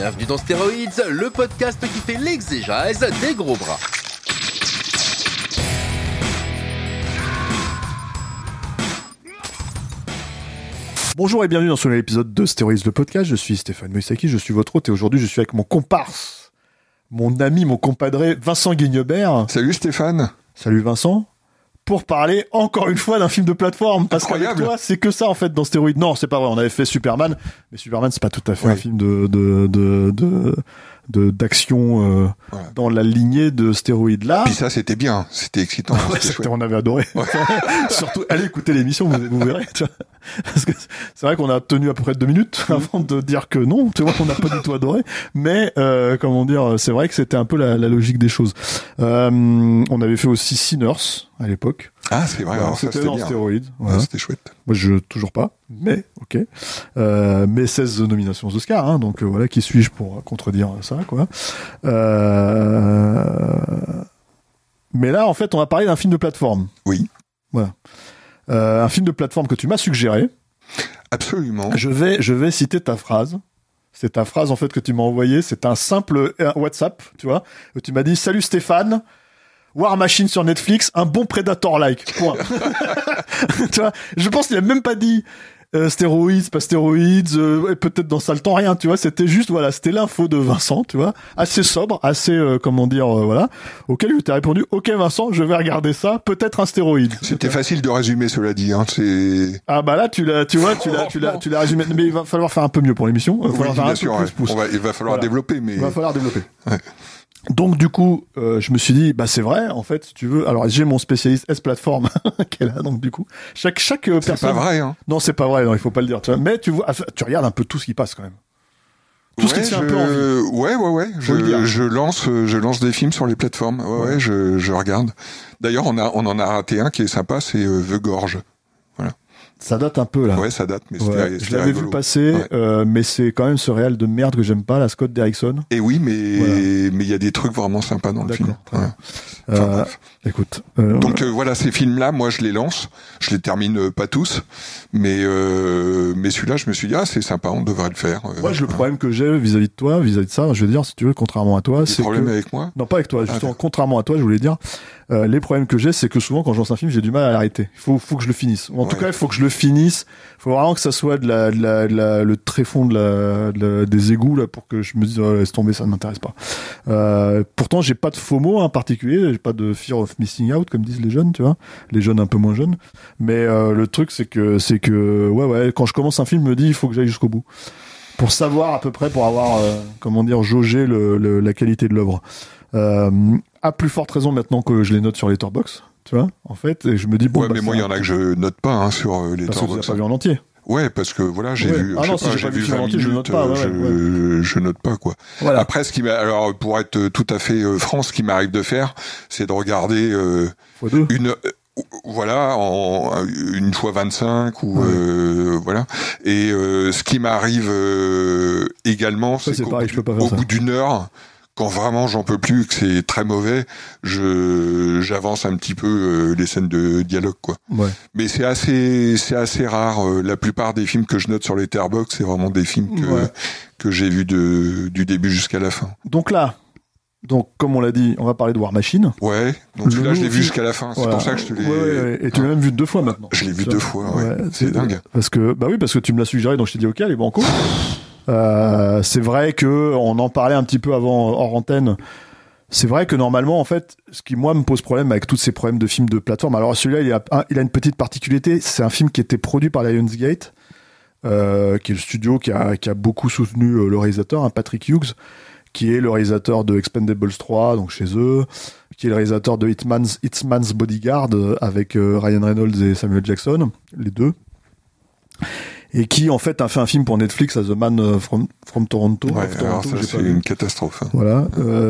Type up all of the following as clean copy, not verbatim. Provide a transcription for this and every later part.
Bienvenue dans Stéroïdes, le podcast qui fait l'exégèse des gros bras. Bonjour et bienvenue dans ce nouvel épisode de Stéroïdes, le podcast. Je suis Stéphane Moïsaki, je suis votre hôte et aujourd'hui je suis avec mon comparse, mon ami, mon compadré Vincent Guignebert. Salut Stéphane. Salut Vincent. Pour parler encore une fois d'un film de plateforme, parce qu'avec toi c'est que ça en fait dans Stéroïdes. Non, c'est pas vrai, on avait fait Superman, mais Superman c'est pas tout à fait un film d'action dans la lignée de Stéroïdes là. Puis ça c'était bien, c'était excitant. On avait adoré. Ouais. Surtout, allez écouter l'émission, vous verrez. Tu vois. Parce que c'est vrai qu'on a tenu à peu près 2 minutes avant de dire que non, tu vois, on n'a pas du tout adoré. Mais comment dire, c'est vrai que c'était un peu la logique des choses. On avait fait aussi Sinners à l'époque. Ah c'est vrai, alors c'était ça, dans bien. Stéroïdes. Voilà. Ouais, c'était chouette. Moi je toujours pas, mais ok. Mais 16 nominations aux Oscars, hein, donc voilà, qui suis-je pour contredire ça, quoi. Mais là en fait on va parler d'un film de plateforme. Oui. Voilà. Un film de plateforme que tu m'as suggéré. Absolument. Je vais citer ta phrase. C'est ta phrase en fait que tu m'as envoyée. C'est un simple WhatsApp, tu vois. Où tu m'as dit salut Stéphane. War Machine sur Netflix, un bon Predator-like. Point. Tu vois. Je pense qu'il a même pas dit stéroïdes, pas stéroïdes, et peut-être dans ça le temps rien. Tu vois. C'était juste voilà, c'était l'info de Vincent, tu vois, assez sobre, assez comment dire voilà. Auquel je t'ai répondu, ok Vincent, je vais regarder ça. Peut-être un stéroïde. C'était facile de résumer, cela dit. Hein, c'est. Ah bah là tu l'as résumé. Mais il va falloir faire un peu mieux pour l'émission. Oui, bien sûr. Ouais. Il va falloir développer, mais. Il va falloir développer. Ouais. Donc du coup, je me suis dit, bah c'est vrai, en fait, si tu veux. Alors j'ai mon spécialiste S-Plateforme qui est là, donc du coup, chaque personne. C'est pas vrai, hein. Non, c'est pas vrai, non, il faut pas le dire. Tu vois. Mais tu vois, tu regardes un peu tout ce qui passe quand même. Tout ce qui te fait un peu envie. Ouais. Je lance des films sur les plateformes. Ouais, je regarde. D'ailleurs, on en a raté un qui est sympa, c'est The Gorge. Voilà. Ça date un peu là. Ouais, ça date, mais c'était je l'avais vu passer, mais c'est quand même ce réal de merde que j'aime pas, la Scott Derrickson. Et oui, mais il y a des trucs vraiment sympas dans le film. D'accord. Écoute. Donc voilà, ces films-là, moi je les lance, je les termine pas tous, mais celui-là, je me suis dit c'est sympa, on devrait le faire. Moi, le problème que j'ai vis-à-vis de toi, vis-à-vis de ça, je veux dire, si tu veux, contrairement à toi, c'est problème avec moi. Non, pas avec toi. Justement, contrairement à toi, je voulais dire. Les problèmes que j'ai, c'est que souvent quand je lance un film, j'ai du mal à l'arrêter. Faut que je le finisse. Ou en tout cas, il faut que je le finisse. Faut vraiment que ça soit le tréfonds des égouts là pour que je me dise laisse tomber, ça ne m'intéresse pas. Pourtant, j'ai pas de FOMO en particulier, j'ai pas de fear of missing out comme disent les jeunes, tu vois, les jeunes un peu moins jeunes. Mais le truc c'est que ouais, quand je commence un film, je me dis il faut que j'aille jusqu'au bout pour savoir à peu près, pour avoir jauger la qualité de l'œuvre. À plus forte raison maintenant que je les note sur Letterboxd, tu vois, en fait, et je me dis bon. Ouais, mais moi il y en a que je note pas sur Letterboxd. Parce que tu l'as pas vu en entier. Ouais, parce que voilà, j'ai vu. Ah non, si j'ai pas vu 20 minutes, je note pas. Je note pas quoi. Voilà. Après, alors pour être tout à fait franc, ce qui m'arrive de faire, c'est de regarder une fois 25 ou voilà. Et ce qui m'arrive également, c'est qu'au bout d'une heure. Quand vraiment j'en peux plus, que c'est très mauvais, j'avance un petit peu les scènes de dialogue, quoi. Ouais. Mais c'est assez rare. La plupart des films que je note sur Letterboxd, c'est vraiment des films que j'ai vus du début jusqu'à la fin. Donc, comme on l'a dit, on va parler de War Machine. Ouais. Donc celui-là, je l'ai vu jusqu'à la fin. C'est pour ça que je te l'ai. Ouais. Et tu l'as même vu 2 fois maintenant. Je l'ai vu 2 fois. Ouais. C'est dingue. Parce que tu me l'as suggéré, donc je t'ai dit ok, allez banco. C'est vrai que on en parlait un petit peu avant hors antenne. C'est vrai que normalement, en fait, ce qui moi me pose problème avec tous ces problèmes de films de plateforme. Alors celui-là, il a une petite particularité. C'est un film qui était produit par Lionsgate, qui est le studio qui a beaucoup soutenu le réalisateur, Patrick Hughes, qui est le réalisateur de Expendables 3, donc chez eux, qui est le réalisateur de Hitman's Bodyguard avec Ryan Reynolds et Samuel Jackson, les deux. Et qui en fait a fait un film pour Netflix, The Man from Toronto. Ouais, alors ça c'est une catastrophe. Hein. Voilà,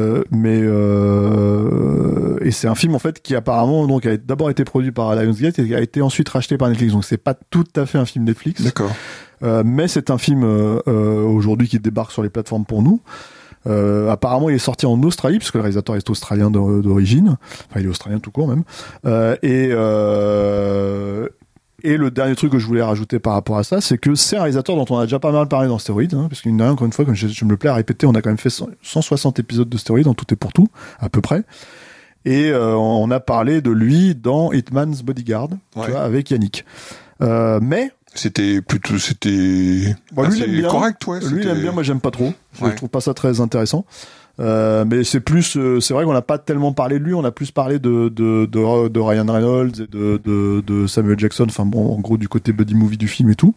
et c'est un film en fait qui apparemment donc a d'abord été produit par Lionsgate et qui a été ensuite racheté par Netflix. Donc c'est pas tout à fait un film Netflix. D'accord. Mais c'est un film aujourd'hui qui débarque sur les plateformes pour nous. Apparemment, il est sorti en Australie, puisque le réalisateur est australien d'origine. Enfin, il est australien tout court même. Et le dernier truc que je voulais rajouter par rapport à ça, c'est que c'est un réalisateur dont on a déjà pas mal parlé dans Stéroïdes, hein, parce qu'une encore une fois, comme je me plais à répéter, on a quand même fait 160 épisodes de Stéroïdes en tout et pour tout, à peu près. Et on a parlé de lui dans Hitman's Bodyguard, tu vois, avec Yannick. Mais c'était bon, lui, il aime bien. Correct, ouais. Lui, il aime bien, moi j'aime pas trop. Je trouve pas ça très intéressant. Mais c'est vrai qu'on n'a pas tellement parlé de lui, on a plus parlé de Ryan Reynolds et de Samuel Jackson, enfin bon, en gros du côté buddy movie du film et tout.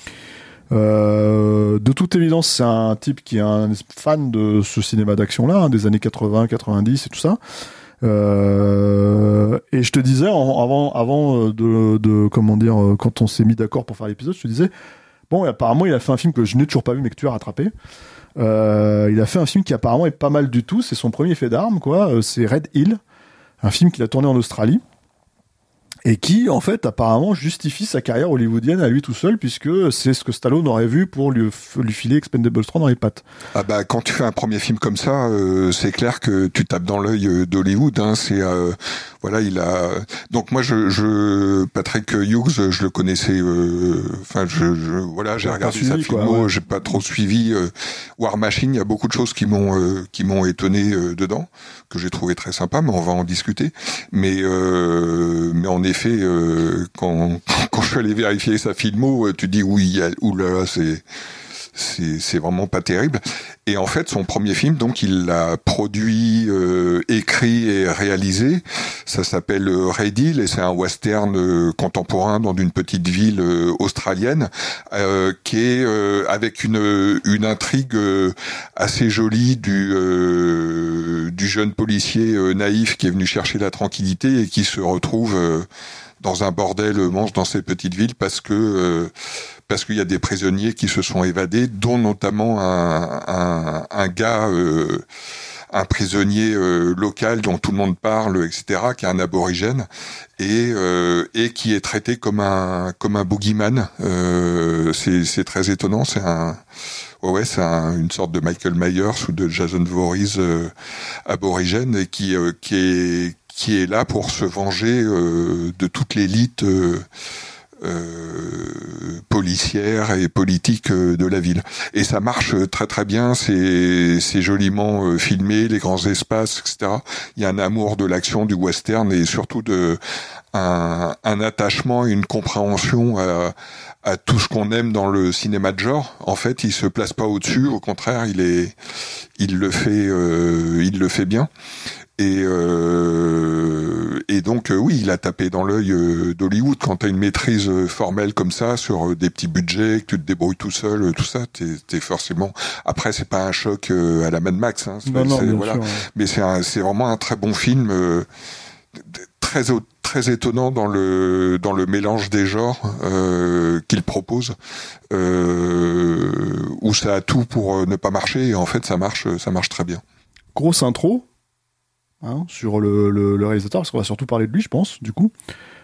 De toute évidence, c'est un type qui est un fan de ce cinéma d'action-là, hein, des années 80, 90 et tout ça. Et je te disais, avant de comment dire, quand on s'est mis d'accord pour faire l'épisode, je te disais, bon, apparemment il a fait un film que je n'ai toujours pas vu mais que tu as rattrapé. Il a fait un film qui apparemment est pas mal du tout. C'est son premier fait d'armes, quoi. C'est Red Hill, un film qu'il a tourné en Australie et qui, en fait, apparemment justifie sa carrière hollywoodienne à lui tout seul, puisque c'est ce que Stallone aurait vu pour lui filer Expendables 3 dans les pattes. Ah bah quand tu fais un premier film comme ça, c'est clair que tu tapes dans l'œil d'Hollywood. Hein. C'est voilà, il a. Donc moi, Patrick Hughes, je le connaissais. Enfin, voilà, j'ai regardé sa filmo, ouais. J'ai pas trop suivi. War Machine, il y a beaucoup de choses qui m'ont étonné dedans, que j'ai trouvé très sympa, mais on va en discuter. Mais en effet, quand je suis allé vérifier sa filmo, tu dis oui, oulala, c'est vraiment pas terrible. Et en fait, son premier film, donc, il l'a produit, écrit et réalisé. Ça s'appelle Red Hill et c'est un western contemporain dans une petite ville australienne, qui est avec une intrigue assez jolie du jeune policier naïf qui est venu chercher la tranquillité et qui se retrouve dans un bordel monstre dans cette petite ville parce qu'il y a des prisonniers qui se sont évadés, dont notamment un gars, un prisonnier local dont tout le monde parle, etc., qui est un aborigène et qui est traité comme un boogeyman. C'est très étonnant. C'est une sorte de Michael Myers ou de Jason Voorhees aborigène et qui est là pour se venger de toute l'élite policière et politique de la ville. Et ça marche très très bien, c'est joliment filmé, les grands espaces, etc. Il y a un amour de l'action, du western et surtout un attachement et une compréhension à tout ce qu'on aime dans le cinéma de genre. En fait, il se place pas au-dessus, au contraire, il le fait bien. Et donc oui, il a tapé dans l'œil d'Hollywood. Quand t'as une maîtrise formelle comme ça sur des petits budgets, que tu te débrouilles tout seul, tout ça, t'es forcément. Après, c'est pas un choc à la Mad Max, hein. Non, voilà. Sûr, ouais. Mais c'est vraiment un très bon film, très étonnant dans le mélange des genres qu'il propose, où ça a tout pour ne pas marcher. Et en fait, ça marche très bien. Grosse intro. Hein, sur le réalisateur, parce qu'on va surtout parler de lui, je pense, du coup.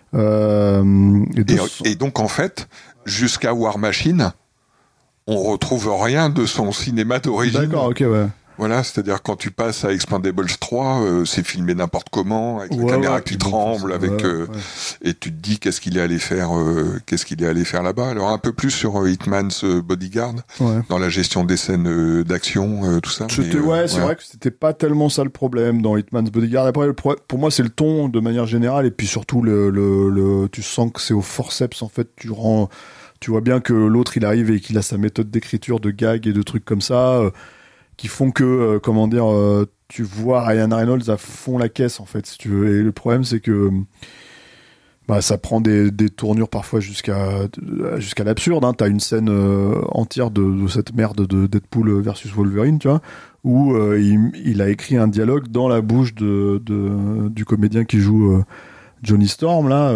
Et donc, en fait, jusqu'à War Machine, on retrouve rien de son cinéma d'origine. D'accord, ok, ouais. Voilà, c'est-à-dire quand tu passes à Expendables 3, c'est filmé n'importe comment, avec la caméra qui tremble, et tu te dis qu'est-ce qu'il est allé faire là-bas. Alors un peu plus sur Hitman's Bodyguard, dans la gestion des scènes d'action, tout ça. C'est vrai que c'était pas tellement ça le problème dans Hitman's Bodyguard. Après, pour moi, c'est le ton de manière générale, et puis surtout tu sens que c'est au forceps en fait. Tu vois bien que l'autre il arrive et qu'il a sa méthode d'écriture, de gags et de trucs comme ça. Qui font que, tu vois Ryan Reynolds à fond la caisse, en fait, si tu veux. Et le problème, c'est que ça prend des tournures parfois jusqu'à l'absurde. Hein. T'as une scène entière de cette merde de Deadpool versus Wolverine, tu vois, où il a écrit un dialogue dans la bouche du comédien qui joue Johnny Storm, là,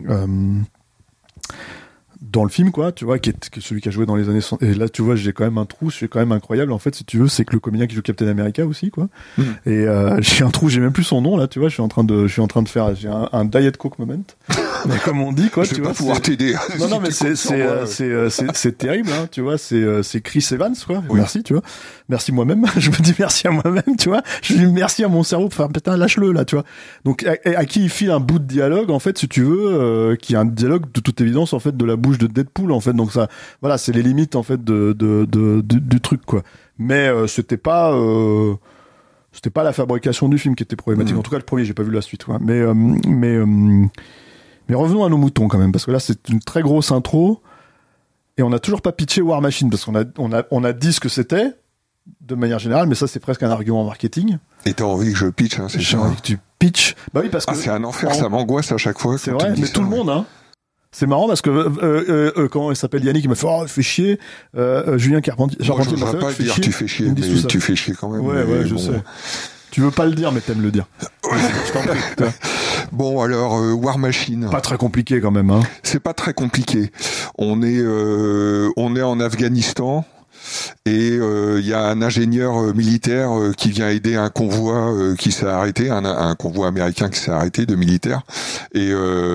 dans le film, quoi, tu vois, qui est celui qui a joué dans les années 60. Et là, tu vois, j'ai quand même un trou, c'est quand même incroyable, en fait, si tu veux, c'est que le comédien qui joue Captain America aussi, quoi. Et j'ai un trou, j'ai même plus son nom, là, tu vois, je suis en train de faire, j'ai un Diet Coke moment. Mais comme on dit, quoi, je vais pas pouvoir t'aider. Non, mais c'est terrible, hein, tu vois, c'est Chris Evans, quoi. Oui. Merci, tu vois. Merci moi-même. Je me dis merci à moi-même, tu vois. Je dis merci à mon cerveau pour faire, putain, lâche-le, là, tu vois. Donc, à qui il file un bout de dialogue, en fait, si tu veux, qui est un dialogue de toute évidence, en fait, de la bouche de Deadpool, en fait. Donc ça, voilà, c'est les limites, en fait, du truc, quoi. Mais, c'était pas la fabrication du film qui était problématique. En tout cas, le premier, j'ai pas vu la suite, quoi. Mais revenons à nos moutons quand même, parce que là, c'est une très grosse intro, et on n'a toujours pas pitché War Machine, parce qu'on a dit ce que c'était, de manière générale, mais ça, c'est presque un argument marketing. Et t'as envie que je pitch, hein, c'est J'ai envie que tu pitches. Bah oui, parce que. C'est un enfer, ça m'angoisse à chaque fois. C'est vrai, mais tout le monde, hein. C'est marrant parce que comment il s'appelle, Yannick, il m'a fait fais chier. Julien Carpentier, je voudrais pas dire tu fais chier, mais tu fais chier quand même. Ouais, je sais. Tu veux pas le dire, mais t'aimes le dire. Je t'en prie. Bon, alors War Machine. Pas très compliqué quand même, hein. C'est pas très compliqué. On est en Afghanistan. Et il y a un ingénieur militaire qui vient aider un convoi qui s'est arrêté, un convoi américain qui s'est arrêté de militaires. Et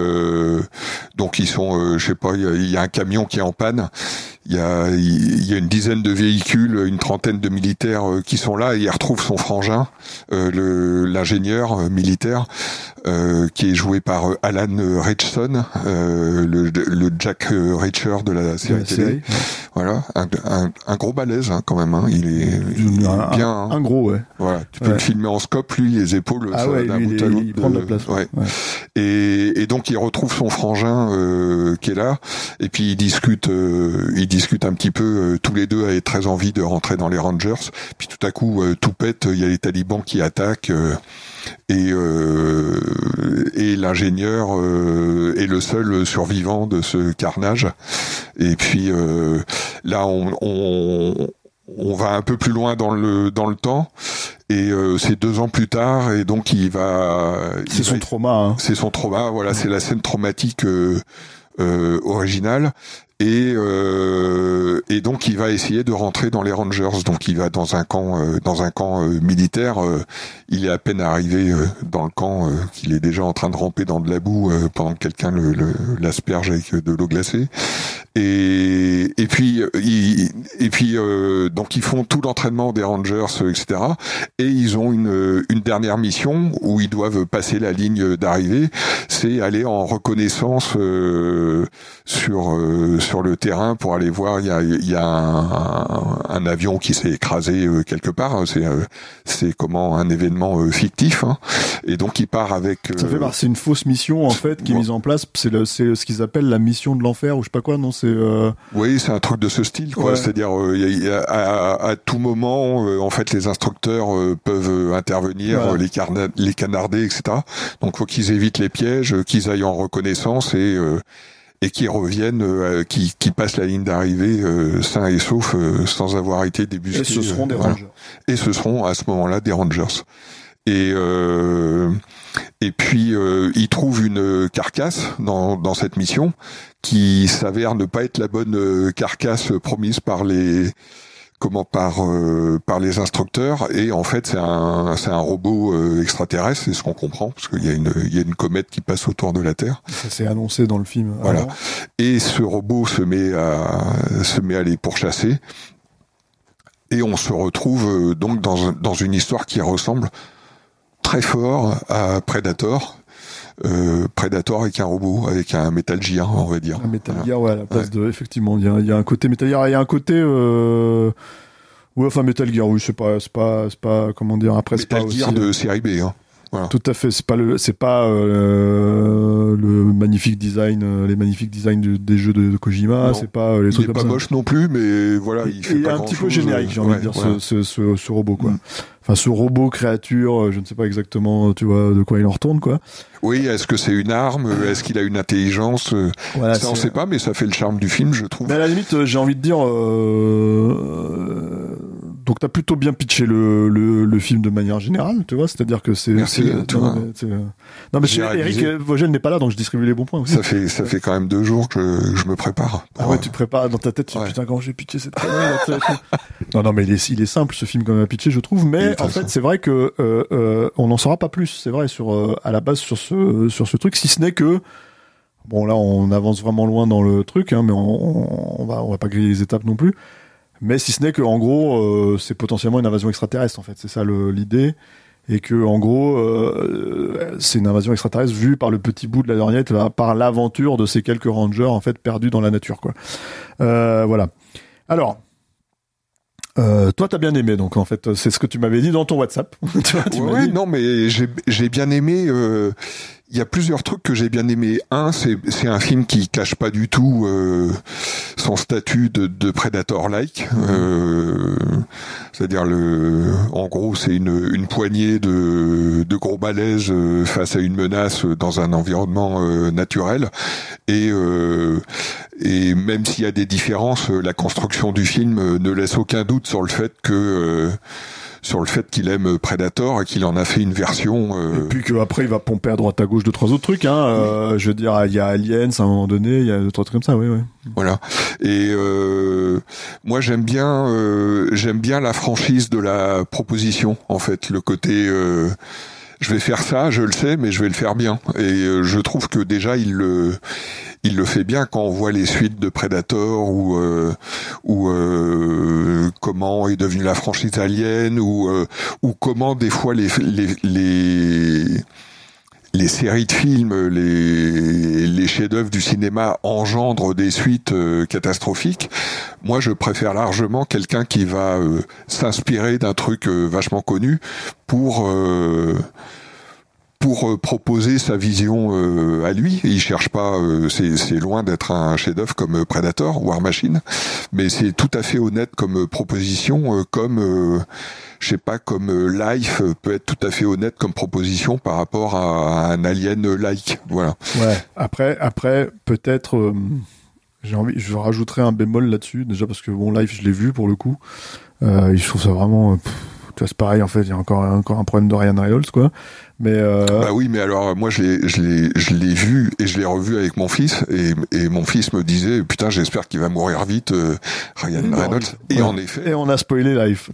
donc ils sont, je sais pas, il y a un camion qui est en panne. Il y a une dizaine de véhicules, une trentaine de militaires qui sont là, et il retrouve son frangin, l'ingénieur militaire, qui est joué par Alan Ritchson, le Jack Reacher de la série télé. Ouais. Voilà, un gros balèze, hein, quand même, hein. Il est bien. Un gros, ouais. Voilà, tu peux le filmer en scope, lui, les épaules, d'un bout à l'autre. Il prend de la place. Ouais. Et donc il retrouve son frangin qui est là, et puis ils discutent un petit peu, tous les deux avaient très envie de rentrer dans les Rangers, puis tout à coup tout pète, il y a les talibans qui attaquent, et l'ingénieur est le seul survivant de ce carnage. Et puis là on va un peu plus loin dans le temps, et c'est 2 ans plus tard, et donc c'est son trauma, hein. C'est son trauma, voilà, c'est la scène traumatique originale. Et donc il va essayer de rentrer dans les Rangers. Donc il va dans un camp militaire. Il est à peine arrivé dans le camp qu'il est déjà en train de ramper dans de la boue pendant que quelqu'un l'asperge avec de l'eau glacée. Et puis donc ils font tout l'entraînement des Rangers, etc. Et ils ont une dernière mission où ils doivent passer la ligne d'arrivée. C'est aller en reconnaissance sur le terrain pour aller voir. Il y a un avion qui s'est écrasé quelque part. C'est comment un événement fictif, hein. Et donc il part avec. C'est une fausse mission en fait qui est mise en place. C'est ce qu'ils appellent la mission de l'enfer ou je sais pas quoi. Non, c'est. Oui, c'est un truc de ce style, quoi. Ouais. C'est-à-dire à tout moment, en fait, les instructeurs peuvent intervenir, voilà. les canarder, etc. Donc faut qu'ils évitent les pièges, qu'ils aillent en reconnaissance et qui reviennent, qui passent la ligne d'arrivée sains et saufs, sans avoir été débusqués. Et ce seront des Rangers. Et ce seront à ce moment-là des Rangers. Et puis ils trouvent une carcasse dans cette mission qui s'avère ne pas être la bonne carcasse promise par les instructeurs, et en fait c'est un robot extraterrestre, c'est ce qu'on comprend, parce qu'il y a une comète qui passe autour de la Terre. Ça s'est annoncé dans le film. Voilà. Avant. Et ce robot se met à les pourchasser, et on se retrouve donc dans une histoire qui ressemble très fort à Predator. Predator avec un robot, avec un Metal Gear, on va dire. Un Metal Gear, ouais, à la place de, effectivement, il y a un côté Metal Gear, il y a un côté, ouais, enfin Metal Gear, oui, c'est pas, comment dire, après c'est pas Metal Gear de série B, hein. Voilà. Tout à fait, c'est pas le magnifique design, les magnifiques designs des jeux de Kojima, non. C'est pas les trucs comme ça. Il est pas moche non plus, mais voilà, il fait pas un petit peu générique, j'ai envie de dire, voilà. ce robot, quoi. Enfin, ce robot créature, je ne sais pas exactement, tu vois, de quoi il en retourne, quoi. Oui, est-ce que c'est une arme? Est-ce qu'il a une intelligence? Voilà, ça, on sait pas, mais ça fait le charme du film, je trouve. Mais à la limite, j'ai envie de dire, donc t'as plutôt bien pitché le film de manière générale, tu vois, c'est-à-dire que c'est. Merci. Non mais Eric Vogel n'est pas là, donc je distribue les bons points aussi. Ça fait quand même 2 jours que je me prépare. Ah ouais, tu te prépares dans ta tête, tu dis putain quand j'ai pitché cette connerie. Non mais il est simple ce film quand même à pitcher, je trouve, mais en fait c'est vrai que on n'en saura pas plus, c'est vrai, à la base sur ce truc, si ce n'est que Bon, là, on avance vraiment loin dans le truc, hein, mais on va pas griller les étapes non plus. Mais si ce n'est que, en gros, c'est potentiellement une invasion extraterrestre, en fait. C'est ça l'idée. Et que, en gros, c'est une invasion extraterrestre vue par le petit bout de la lorgnette, par l'aventure de ces quelques rangers, en fait, perdus dans la nature, quoi. Voilà. Alors, toi, t'as bien aimé, donc en fait, c'est ce que tu m'avais dit dans ton WhatsApp. Ouais, non, mais j'ai bien aimé. Il y a plusieurs trucs que j'ai bien aimé. Un, c'est un film qui cache pas du tout son statut de Predator-like. C'est-à-dire en gros, c'est une poignée de gros balèzes face à une menace dans un environnement naturel. Et même s'il y a des différences, la construction du film ne laisse aucun doute sur le fait qu'il aime Predator et qu'il en a fait une version. Et puis qu'après il va pomper à droite à gauche 2-3 autres trucs. Je veux dire, il y a Aliens à un moment donné, il y a 2-3 trucs comme ça, oui. Voilà. Et moi j'aime bien la franchise de la proposition. En fait, le côté je vais faire ça, je le sais, mais je vais le faire bien. Et je trouve que déjà il le fait bien quand on voit les suites de Predator ou comment est devenue la franchise Alien ou comment des fois les séries de films, les chefs-d'œuvre du cinéma engendrent des suites catastrophiques. Moi, je préfère largement quelqu'un qui va s'inspirer d'un truc vachement connu pour proposer sa vision à lui. Il cherche pas, c'est loin d'être un chef-d'œuvre comme Predator, War Machine, mais c'est tout à fait honnête comme proposition, comme Life peut être tout à fait honnête comme proposition par rapport à un Alien-like. Voilà. Ouais. Après, peut-être, je rajouterai un bémol là-dessus, déjà parce que Life, je l'ai vu pour le coup. Je trouve ça vraiment. C'est pareil, en fait, il y a encore un problème de Ryan Reynolds, quoi. Mais bah oui, mais alors moi je l'ai vu et je l'ai revu avec mon fils et mon fils me disait putain, j'espère qu'il va mourir vite, Ryan Reynolds. Et en effet. Et on a spoilé Life.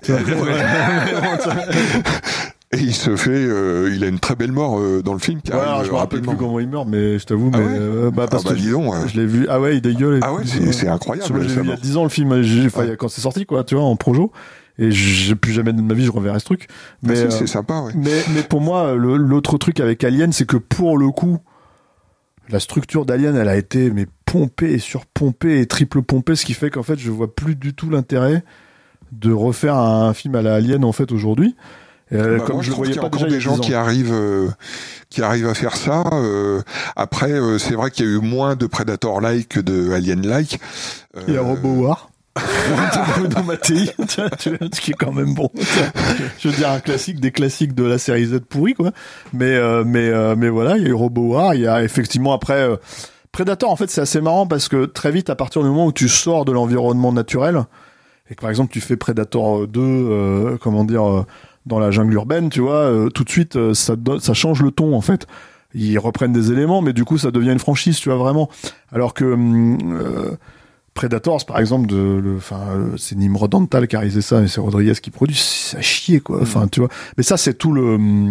Et il se fait, il a une très belle mort dans le film. Qui alors je me rappelle plus comment il meurt, mais je t'avoue, parce que dis donc, je l'ai vu. Ah ouais, il dégueule. Ah ouais, c'est incroyable. Je l'ai vu il y a 10 ans le film, quand c'est sorti, quoi, tu vois, en projo. Et j'ai plus jamais de ma vie je reverrai ce truc. Mais c'est sympa, ouais. Mais pour moi, l'autre truc avec Alien, c'est que pour le coup, la structure d'Alien, elle a été pompée et surpompée et triple pompée, ce qui fait qu'en fait, je vois plus du tout l'intérêt de refaire un film à la Alien en fait aujourd'hui. Comme moi, je trouve qu'il y a encore des gens qui arrivent à faire ça. Après, c'est vrai qu'il y a eu moins de Predator-like que de Alien-like. Il y a Robo-War. Bruno Mattei, ce qui est quand même bon. Je veux dire, un classique des classiques de la série Z pourri, quoi. Mais voilà, il y a eu Robo-War, il y a effectivement après Predator. En fait, c'est assez marrant parce que très vite, à partir du moment où tu sors de l'environnement naturel et que par exemple tu fais Predator 2, dans la jungle urbaine, tu vois, tout de suite ça change le ton en fait. Ils reprennent des éléments, mais du coup ça devient une franchise, tu vois, vraiment. Alors que Predators, par exemple, c'est Nimrod Antal qui a réalisé ça, et c'est Rodriguez qui produit, c'est à chier, quoi. Enfin, tu vois. Mais ça, c'est tout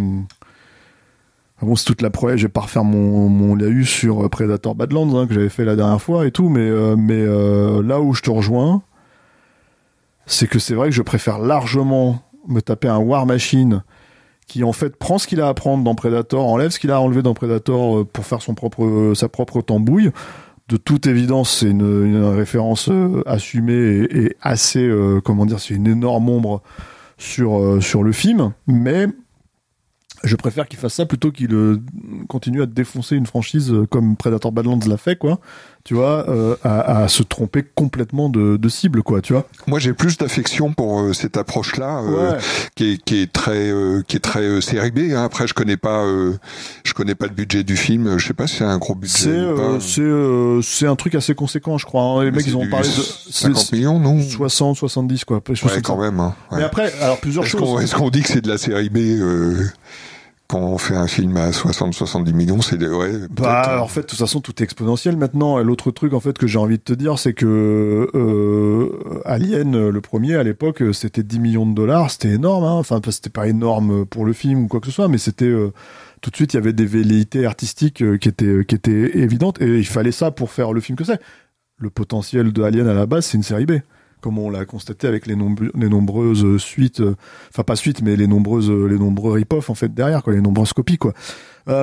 c'est toute la je vais pas refaire mon laïus sur Predator Badlands, que j'avais fait la dernière fois et tout, mais là où je te rejoins, c'est que c'est vrai que je préfère largement me taper un War Machine qui, en fait, prend ce qu'il a à prendre dans Predator, enlève ce qu'il a enlevé dans Predator pour faire sa propre tambouille. De toute évidence, c'est une référence assumée et assez, c'est une énorme ombre sur le film, mais je préfère qu'il fasse ça plutôt qu'il continue à défoncer une franchise comme Predator Badlands l'a fait, quoi. Tu vois, à se tromper complètement de cible, quoi, tu vois. Moi, j'ai plus d'affection pour cette approche-là, qui est très série B. Hein. Après, je connais pas le budget du film. Je sais pas si c'est un gros budget. C'est un truc assez conséquent, je crois. Hein. Les mecs, ils ont parlé de 50 millions, non 60, 70, quoi. Ouais, quand même. Hein. Ouais. Mais après, alors plusieurs choses. Est-ce qu'on dit que c'est de la série B quand on fait un film à 60-70 millions, c'est en fait, de toute façon, tout est exponentiel maintenant. Et l'autre truc, en fait, que j'ai envie de te dire, c'est que Alien, le premier, à l'époque, c'était 10 millions de dollars. C'était énorme, hein. Enfin, c'était pas énorme pour le film ou quoi que ce soit, mais c'était tout de suite, il y avait des velléités artistiques qui étaient évidentes. Et il fallait ça pour faire le film que c'est. Le potentiel de Alien, à la base, c'est une série B. Comme on l'a constaté avec les nombreuses suites, enfin pas suites, mais les nombreux rip-off en fait derrière, quoi, les nombreuses copies, quoi. À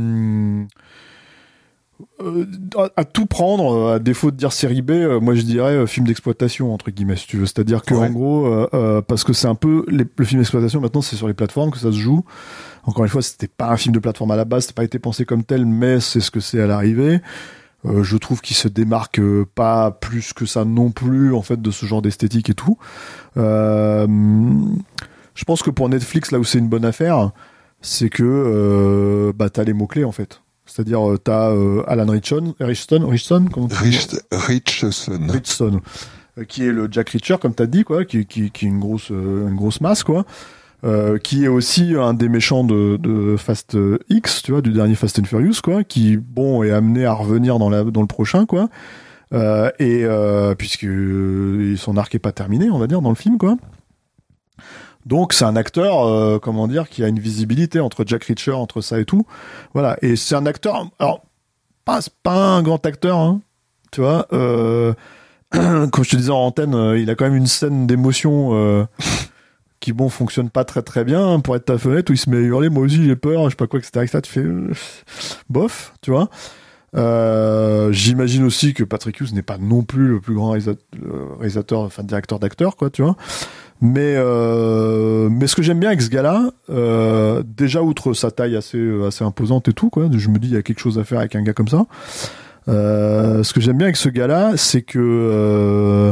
tout prendre, à défaut de dire série B, moi je dirais film d'exploitation entre guillemets, si tu veux. C'est-à-dire que en gros, parce que c'est un peu le film d'exploitation maintenant, c'est sur les plateformes que ça se joue. Encore une fois, c'était pas un film de plateforme à la base, c'était pas été pensé comme tel, mais c'est ce que c'est à l'arrivée. Je trouve qu'il se démarque pas plus que ça non plus en fait de ce genre d'esthétique et tout. Je pense que pour Netflix, là où c'est une bonne affaire, c'est que t'as les mots clés en fait. C'est-à-dire t'as Alan Richson, qui est le Jack Reacher comme t'as dit, quoi, qui est une grosse masse, quoi. Qui est aussi un des méchants de Fast X, tu vois, du dernier Fast and Furious, quoi, qui, bon, est amené à revenir dans le prochain, quoi, puisque son arc est pas terminé, on va dire, dans le film, quoi. Donc, c'est un acteur, qui a une visibilité entre Jack Reacher, entre ça et tout. Voilà. Et c'est un acteur, alors, c'est pas un grand acteur, hein, tu vois, comme je te disais en antenne, il a quand même une scène d'émotion, qui fonctionne pas très très bien, hein, pour être ta fenêtre, où il se met à hurler, moi aussi j'ai peur, je sais pas quoi, etc. Tu fais bof, tu vois. J'imagine aussi que Patrick Hughes n'est pas non plus le plus grand réalisateur, enfin directeur d'acteurs, quoi, tu vois. Mais ce que j'aime bien avec ce gars-là, déjà outre sa taille assez imposante et tout, quoi, je me dis il y a quelque chose à faire avec un gars comme ça. Ce que j'aime bien avec ce gars-là, c'est que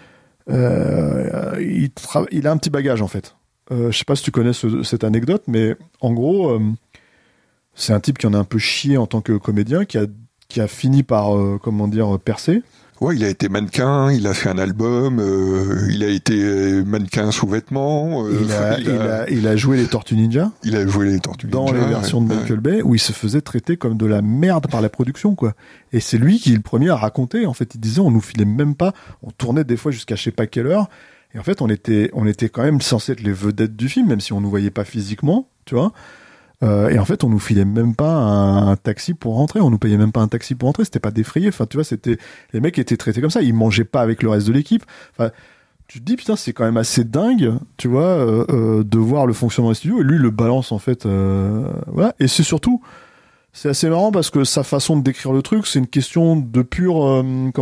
il a un petit bagage en fait. Je sais pas si tu connais cette anecdote, mais en gros, c'est un type qui en a un peu chié en tant que comédien, qui a fini par percer. Ouais, il a été mannequin, il a fait un album, il a été mannequin sous vêtements. Il a joué les Tortues Ninja. Il a joué les Tortues Ninja. Dans les versions de Michael Bay, où il se faisait traiter comme de la merde par la production, quoi. Et c'est lui qui est le premier à raconter. En fait, il disait, on nous filait même pas, on tournait des fois jusqu'à je sais pas quelle heure. Et en fait, on était quand même censé être les vedettes du film, même si on nous voyait pas physiquement, tu vois. Et en fait, on nous filait même pas un taxi pour rentrer. On nous payait même pas un taxi pour rentrer. C'était pas défrayé. Enfin, tu vois, les mecs étaient traités comme ça. Ils mangeaient pas avec le reste de l'équipe. Enfin, tu te dis, putain, c'est quand même assez dingue, tu vois, de voir le fonctionnement des studios. Et lui, il le balance, en fait, voilà. Et c'est surtout, c'est assez marrant parce que sa façon de décrire le truc, c'est une question de pure,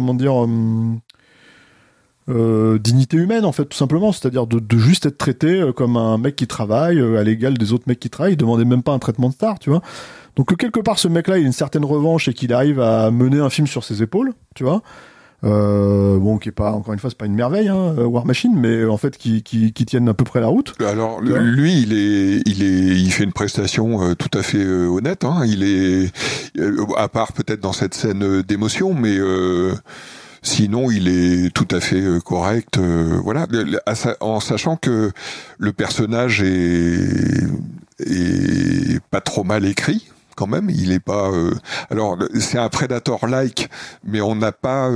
dignité humaine en fait, tout simplement, c'est-à-dire de juste être traité comme un mec qui travaille à l'égal des autres mecs qui travaillent. Il demandait même pas un traitement de star, tu vois. Donc quelque part ce mec là il a une certaine revanche et qu'il arrive à mener un film sur ses épaules, tu vois, qui est pas, encore une fois, c'est pas une merveille, hein, War Machine, mais en fait qui tiennent à peu près la route. Alors lui il fait une prestation tout à fait honnête, hein. Il est à part peut-être dans cette scène d'émotion, mais sinon, il est tout à fait correct, voilà, en sachant que le personnage est pas trop mal écrit, quand même. Il est pas. Alors, c'est un Predator-like, mais on n'a pas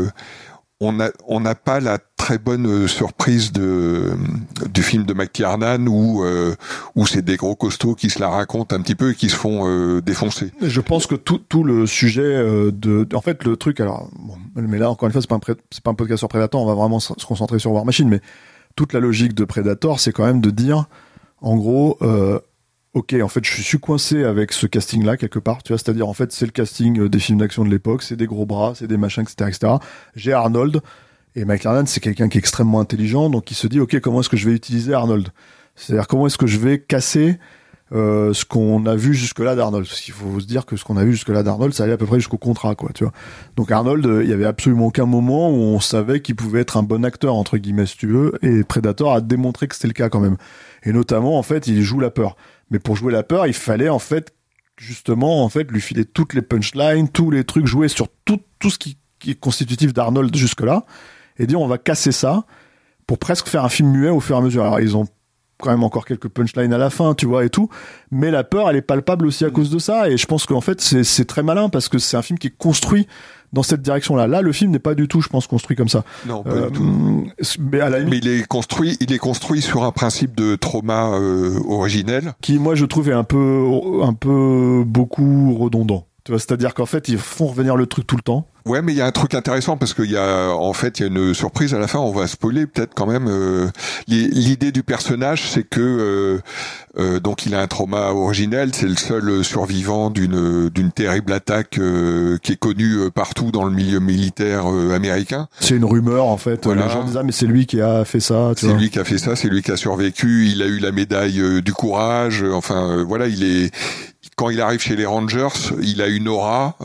la très bonne surprise du film de McTiernan où c'est des gros costauds qui se la racontent un petit peu et qui se font défoncer. Je pense que tout le sujet en fait, le truc, alors bon, mais là encore une fois c'est pas un podcast sur Predator, on va vraiment se concentrer sur War Machine, mais toute la logique de Predator, c'est quand même de dire en gros ok, en fait, je suis coincé avec ce casting-là, quelque part, tu vois, c'est-à-dire, en fait, c'est le casting des films d'action de l'époque, c'est des gros bras, c'est des machins, etc. J'ai Arnold, et McTiernan, c'est quelqu'un qui est extrêmement intelligent, donc il se dit, ok, comment est-ce que je vais utiliser Arnold? C'est-à-dire, comment est-ce que je vais casser ce qu'on a vu jusque-là d'Arnold? Parce qu'il faut se dire que ce qu'on a vu jusque-là d'Arnold, ça allait à peu près jusqu'au contrat, quoi, tu vois. Donc Arnold, il y avait absolument aucun moment où on savait qu'il pouvait être un bon acteur, entre guillemets, si tu veux, et Predator a démontré que c'était le cas, quand même. Et notamment, en fait, il joue la peur. Mais pour jouer la peur, il fallait en fait justement lui filer toutes les punchlines, tous les trucs, jouer sur tout ce qui est constitutif d'Arnold jusque-là, et dire on va casser ça pour presque faire un film muet au fur et à mesure. Alors ils ont quand même encore quelques punchlines à la fin, tu vois, et tout. Mais la peur, elle est palpable aussi à cause de ça. Et je pense qu'en fait, c'est très malin parce que c'est un film qui est construit dans cette direction-là. Là, le film n'est pas du tout, je pense, construit comme ça. Non, pas du tout. Mais à la limite, il est construit sur un principe de trauma originel. Qui, moi, je trouve est un peu beaucoup redondant. Tu vois, c'est-à-dire qu'en fait, ils font revenir le truc tout le temps. Ouais, mais il y a un truc intéressant parce qu'il y a, en fait, il y a une surprise à la fin. On va spoiler peut-être quand même. L'idée du personnage, c'est que donc il a un trauma originel. C'est le seul survivant d'une terrible attaque qui est connue partout dans le milieu militaire américain. C'est une rumeur en fait. Voilà. Les gens disent mais c'est lui qui a fait ça. C'est lui qui a fait ça. C'est lui qui a survécu. Il a eu la médaille du courage. Enfin, voilà, quand il arrive chez les Rangers, il a une aura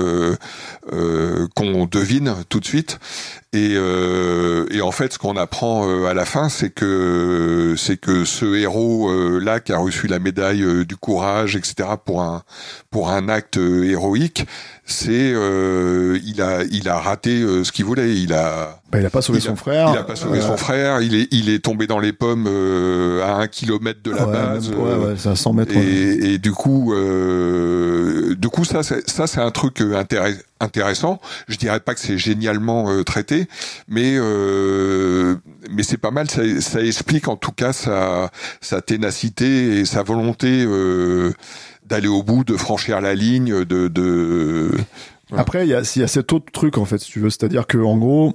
qu'on devine tout de suite. Et en fait, ce qu'on apprend à la fin, c'est que ce héros là qui a reçu la médaille du courage, etc. pour un acte héroïque, c'est il a raté ce qu'il voulait. Il a pas sauvé son frère. Il a pas sauvé son frère. Il est tombé dans les pommes à 1 kilomètre de la base. Ouais, c'est à 100 mètres. Et du coup ça c'est un truc intéressant. Je dirais pas que c'est génialement traité, mais c'est pas mal. Ça explique en tout cas sa ténacité et sa volonté d'aller au bout, de franchir la ligne, de... Voilà. Après, il y a cet autre truc en fait, si tu veux, c'est-à-dire que en gros,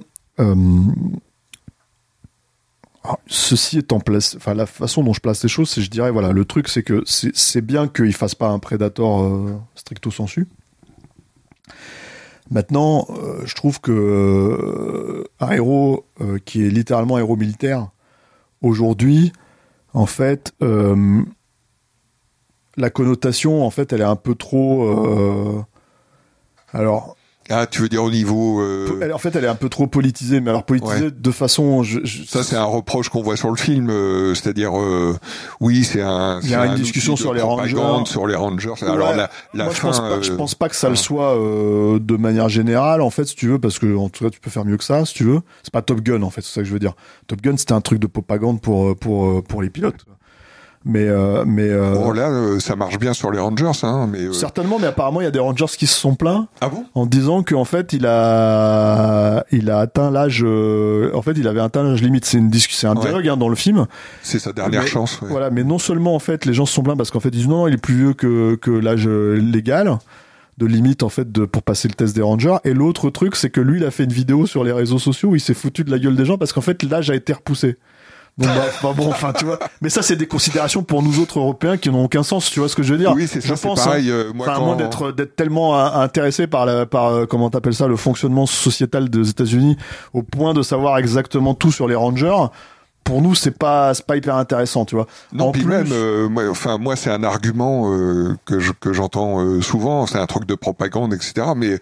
ceci étant placé, enfin la façon dont je place les choses, c'est, je dirais, voilà, le truc, c'est que c'est bien qu'il fasse pas un Predator stricto sensu. Maintenant, je trouve que un héros qui est littéralement un héros militaire aujourd'hui, en fait, la connotation, en fait, elle est un peu trop. Alors. Ah, tu veux dire au niveau... En fait, elle est un peu trop politisée, mais alors politisée de façon... Ça, c'est un reproche qu'on voit sur le film, c'est-à-dire, oui, c'est un... Il y a une discussion sur les Rangers. Sur les Rangers. Ouais. Alors, la moi, fin... je pense pas que ça le soit de manière générale, en fait, si tu veux, parce que, en tout cas, tu peux faire mieux que ça, si tu veux. C'est pas Top Gun, en fait, c'est ça que je veux dire. Top Gun, c'était un truc de propagande pour les pilotes. Mais bon, là, ça marche bien sur les Rangers, hein, mais certainement, mais apparemment il y a des Rangers qui se sont plaints. Ah bon? En disant qu'en fait il a atteint l'âge, en fait il avait atteint l'âge limite. C'est un dialogue dans le film. C'est sa dernière chance. Ouais. Voilà, mais non seulement en fait les gens se sont plaints parce qu'en fait ils disent non, il est plus vieux que l'âge légal de limite en fait pour passer le test des Rangers. Et l'autre truc, c'est que lui il a fait une vidéo sur les réseaux sociaux où il s'est foutu de la gueule des gens parce qu'en fait l'âge a été repoussé. Enfin, tu vois. Mais ça, c'est des considérations pour nous autres Européens qui n'ont aucun sens. Tu vois ce que je veux dire? Oui, c'est ça. Je pense, pareil. Moi, d'être tellement intéressé par comment t'appelles ça, le fonctionnement sociétal des États-Unis, au point de savoir exactement tout sur les Rangers. Pour nous, c'est pas hyper intéressant, tu vois. Non, en puis plus, même, moi, c'est un argument que j'entends souvent. C'est un truc de propagande, etc. Mais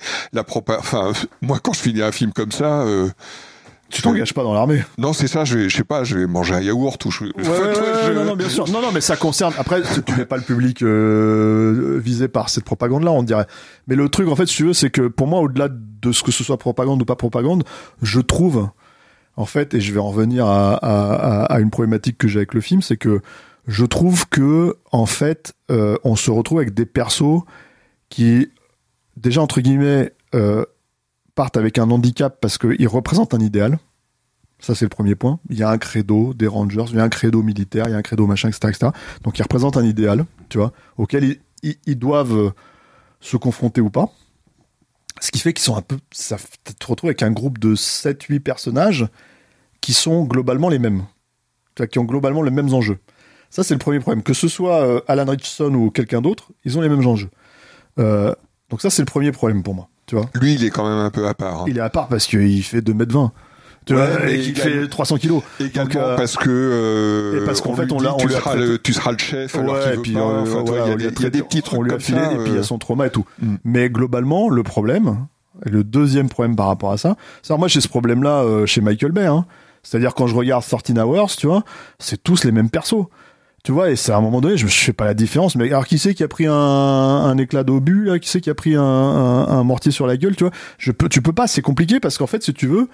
moi, quand je finis un film comme ça. Tu t'engages pas dans l'armée. Non, c'est ça, je vais manger un yaourt ou non, bien sûr. Non, mais ça concerne, après, tu n'es pas le public, visé par cette propagande-là, on dirait. Mais le truc, en fait, si tu veux, c'est que pour moi, au-delà de ce que ce soit propagande ou pas propagande, je trouve, en fait, et je vais en revenir à une problématique que j'ai avec le film, c'est que je trouve que, en fait, on se retrouve avec des persos qui, déjà, entre guillemets, partent avec un handicap parce qu'ils représentent un idéal. Ça, c'est le premier point. Il y a un credo des Rangers, il y a un credo militaire, il y a un credo machin, etc., etc. Donc, ils représentent un idéal, tu vois, auquel ils doivent se confronter ou pas. Ce qui fait qu'ils sont un peu... Ça te retrouves avec un groupe de 7-8 personnages qui sont globalement les mêmes. Tu vois, qui ont globalement les mêmes enjeux. Ça, c'est le premier problème. Que ce soit Alan Ritchson ou quelqu'un d'autre, ils ont les mêmes enjeux. Donc ça, c'est le premier problème pour moi. Tu vois. Lui, il est quand même un peu à part. Hein. Il est à part parce qu'il fait 2m20. Tu vois, et qu'il fait 300 kilos. Également donc, parce que. Et parce qu'en fait, tu seras le chef. Ouais, alors et puis, il y a des petits trucs. On lui a filé, et puis il y a son trauma et tout. Mais globalement, le problème, et le deuxième problème par rapport à ça, c'est moi, j'ai ce problème-là chez Michael Bay, hein. C'est-à-dire, quand je regarde 13 Hours, tu vois, c'est tous les mêmes persos. Tu vois, et c'est à un moment donné, je fais pas la différence, mais alors qui c'est qui a pris un éclat d'obus, là, qui c'est qui a pris un mortier sur la gueule, tu vois, tu peux pas, c'est compliqué parce qu'en fait, si tu veux,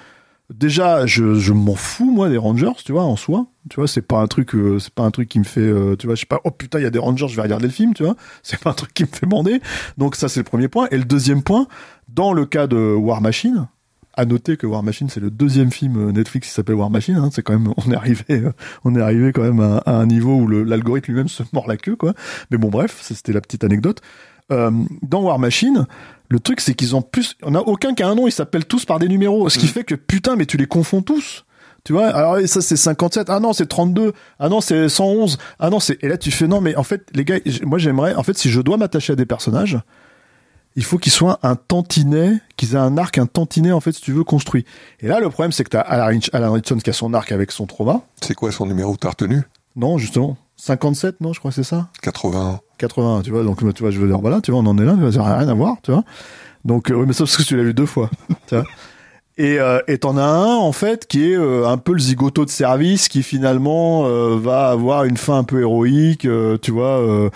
Déjà, je m'en fous moi des Rangers, tu vois, en soi. Tu vois, c'est pas un truc qui me fait, tu vois, je sais pas. Oh putain, il y a des Rangers, je vais regarder le film, tu vois. C'est pas un truc qui me fait bander. Donc ça, c'est le premier point. Et le deuxième point, dans le cas de War Machine, à noter que War Machine, c'est le deuxième film Netflix qui s'appelle War Machine. Hein, c'est quand même, on est arrivé quand même à un niveau où l'algorithme lui-même se mord la queue, quoi. Mais bon, bref, c'était la petite anecdote. Dans War Machine, le truc c'est qu'ils ont plus, on a aucun qui a un nom, ils s'appellent tous par des numéros, ce qui fait que putain, mais tu les confonds tous. Tu vois, alors ça c'est 57, ah non c'est 32, ah non c'est 111, ah non c'est, et là tu fais non mais en fait les gars, moi j'aimerais, en fait si je dois m'attacher à des personnages, il faut qu'ils soient un tantinet, qu'ils aient un arc, un tantinet en fait si tu veux construit. Et là le problème c'est que t'as Alan Richardson qui a son arc avec son trauma. C'est quoi son numéro que t'as retenu? Non justement, 57 non je crois que c'est ça. 80, tu vois, donc tu vois je veux dire voilà, tu vois on en est là, ça n'a rien à voir, tu vois. Donc oui mais sauf parce que tu l'as vu 2 fois, tu vois. Et t'en as un en fait qui est un peu le zigoto de service qui finalement va avoir une fin un peu héroïque, tu vois,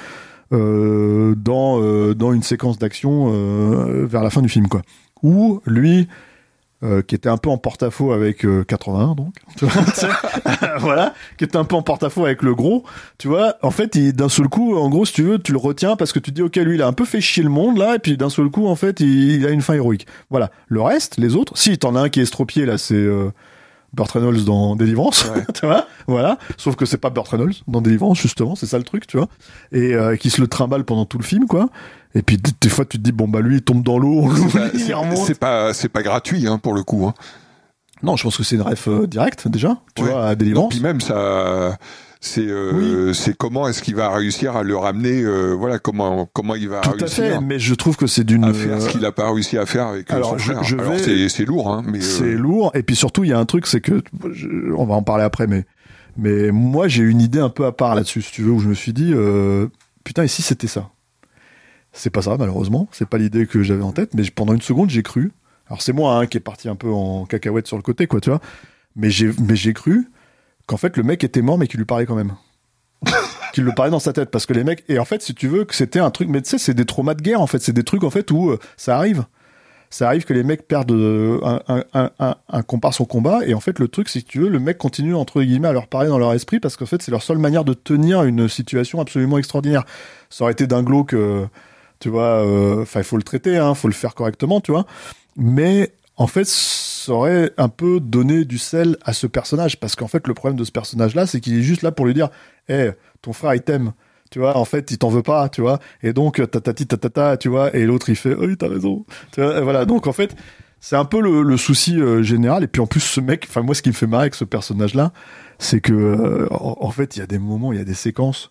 dans une séquence d'action vers la fin du film quoi. Où lui qui était un peu en porte-à-faux avec 81 donc tu vois, voilà, qui était un peu en porte-à-faux avec le gros, tu vois, en fait d'un seul coup en gros si tu veux tu le retiens parce que tu te dis ok lui il a un peu fait chier le monde là et puis d'un seul coup en fait il a une fin héroïque, voilà. Le reste, les autres, si t'en as un qui est estropié là c'est Burt Reynolds dans Deliverance, ouais. Tu vois, voilà, sauf que c'est pas Burt Reynolds dans Deliverance justement, c'est ça le truc, tu vois, et qui se le trimballe pendant tout le film quoi. Et puis des fois tu te dis bon bah lui il tombe dans l'eau, c'est pas gratuit hein, pour le coup. Hein. Non, je pense que c'est une ref directe déjà, tu vois, à Deliverance. Puis même ça, c'est comment est-ce qu'il va réussir à le ramener, voilà comment il va tout réussir. Tout à fait, mais je trouve que c'est d'une. À faire ce qu'il a pas réussi à faire avec son frère. Alors c'est lourd, hein. Mais c'est lourd. Et puis surtout il y a un truc, c'est que on va en parler après, mais moi j'ai une idée un peu à part là-dessus, si tu veux, où je me suis dit putain et si c'était ça. C'est pas ça, malheureusement. C'est pas l'idée que j'avais en tête, mais pendant une seconde, j'ai cru. Alors, c'est moi, qui est parti un peu en cacahuète sur le côté, quoi, tu vois. Mais j'ai cru qu'en fait, le mec était mort, mais qu'il lui parlait quand même. Qu'il le parlait dans sa tête. Parce que les mecs, et en fait, si tu veux, que c'était un truc, mais tu sais, c'est des traumas de guerre, en fait. C'est des trucs, en fait, où ça arrive. Ça arrive que les mecs perdent un comparse au combat, et en fait, le truc, c'est que tu veux, le mec continue, entre guillemets, à leur parler dans leur esprit, parce qu'en fait, c'est leur seule manière de tenir une situation absolument extraordinaire. Ça aurait été d'un glauque, tu vois, il faut le traiter, hein, faut le faire correctement, tu vois. Mais, en fait, ça aurait un peu donné du sel à ce personnage, parce qu'en fait, le problème de ce personnage-là, c'est qu'il est juste là pour lui dire, ton frère, il t'aime. Tu vois, en fait, il t'en veut pas, tu vois. Et donc, tatata, tu vois. Et l'autre, il fait, oui, t'as raison. Tu vois, et voilà. Donc, en fait, c'est un peu le souci général. Et puis, en plus, ce mec, enfin, moi, ce qui me fait marrer avec ce personnage-là, c'est que, en fait, il y a des moments, il y a des séquences.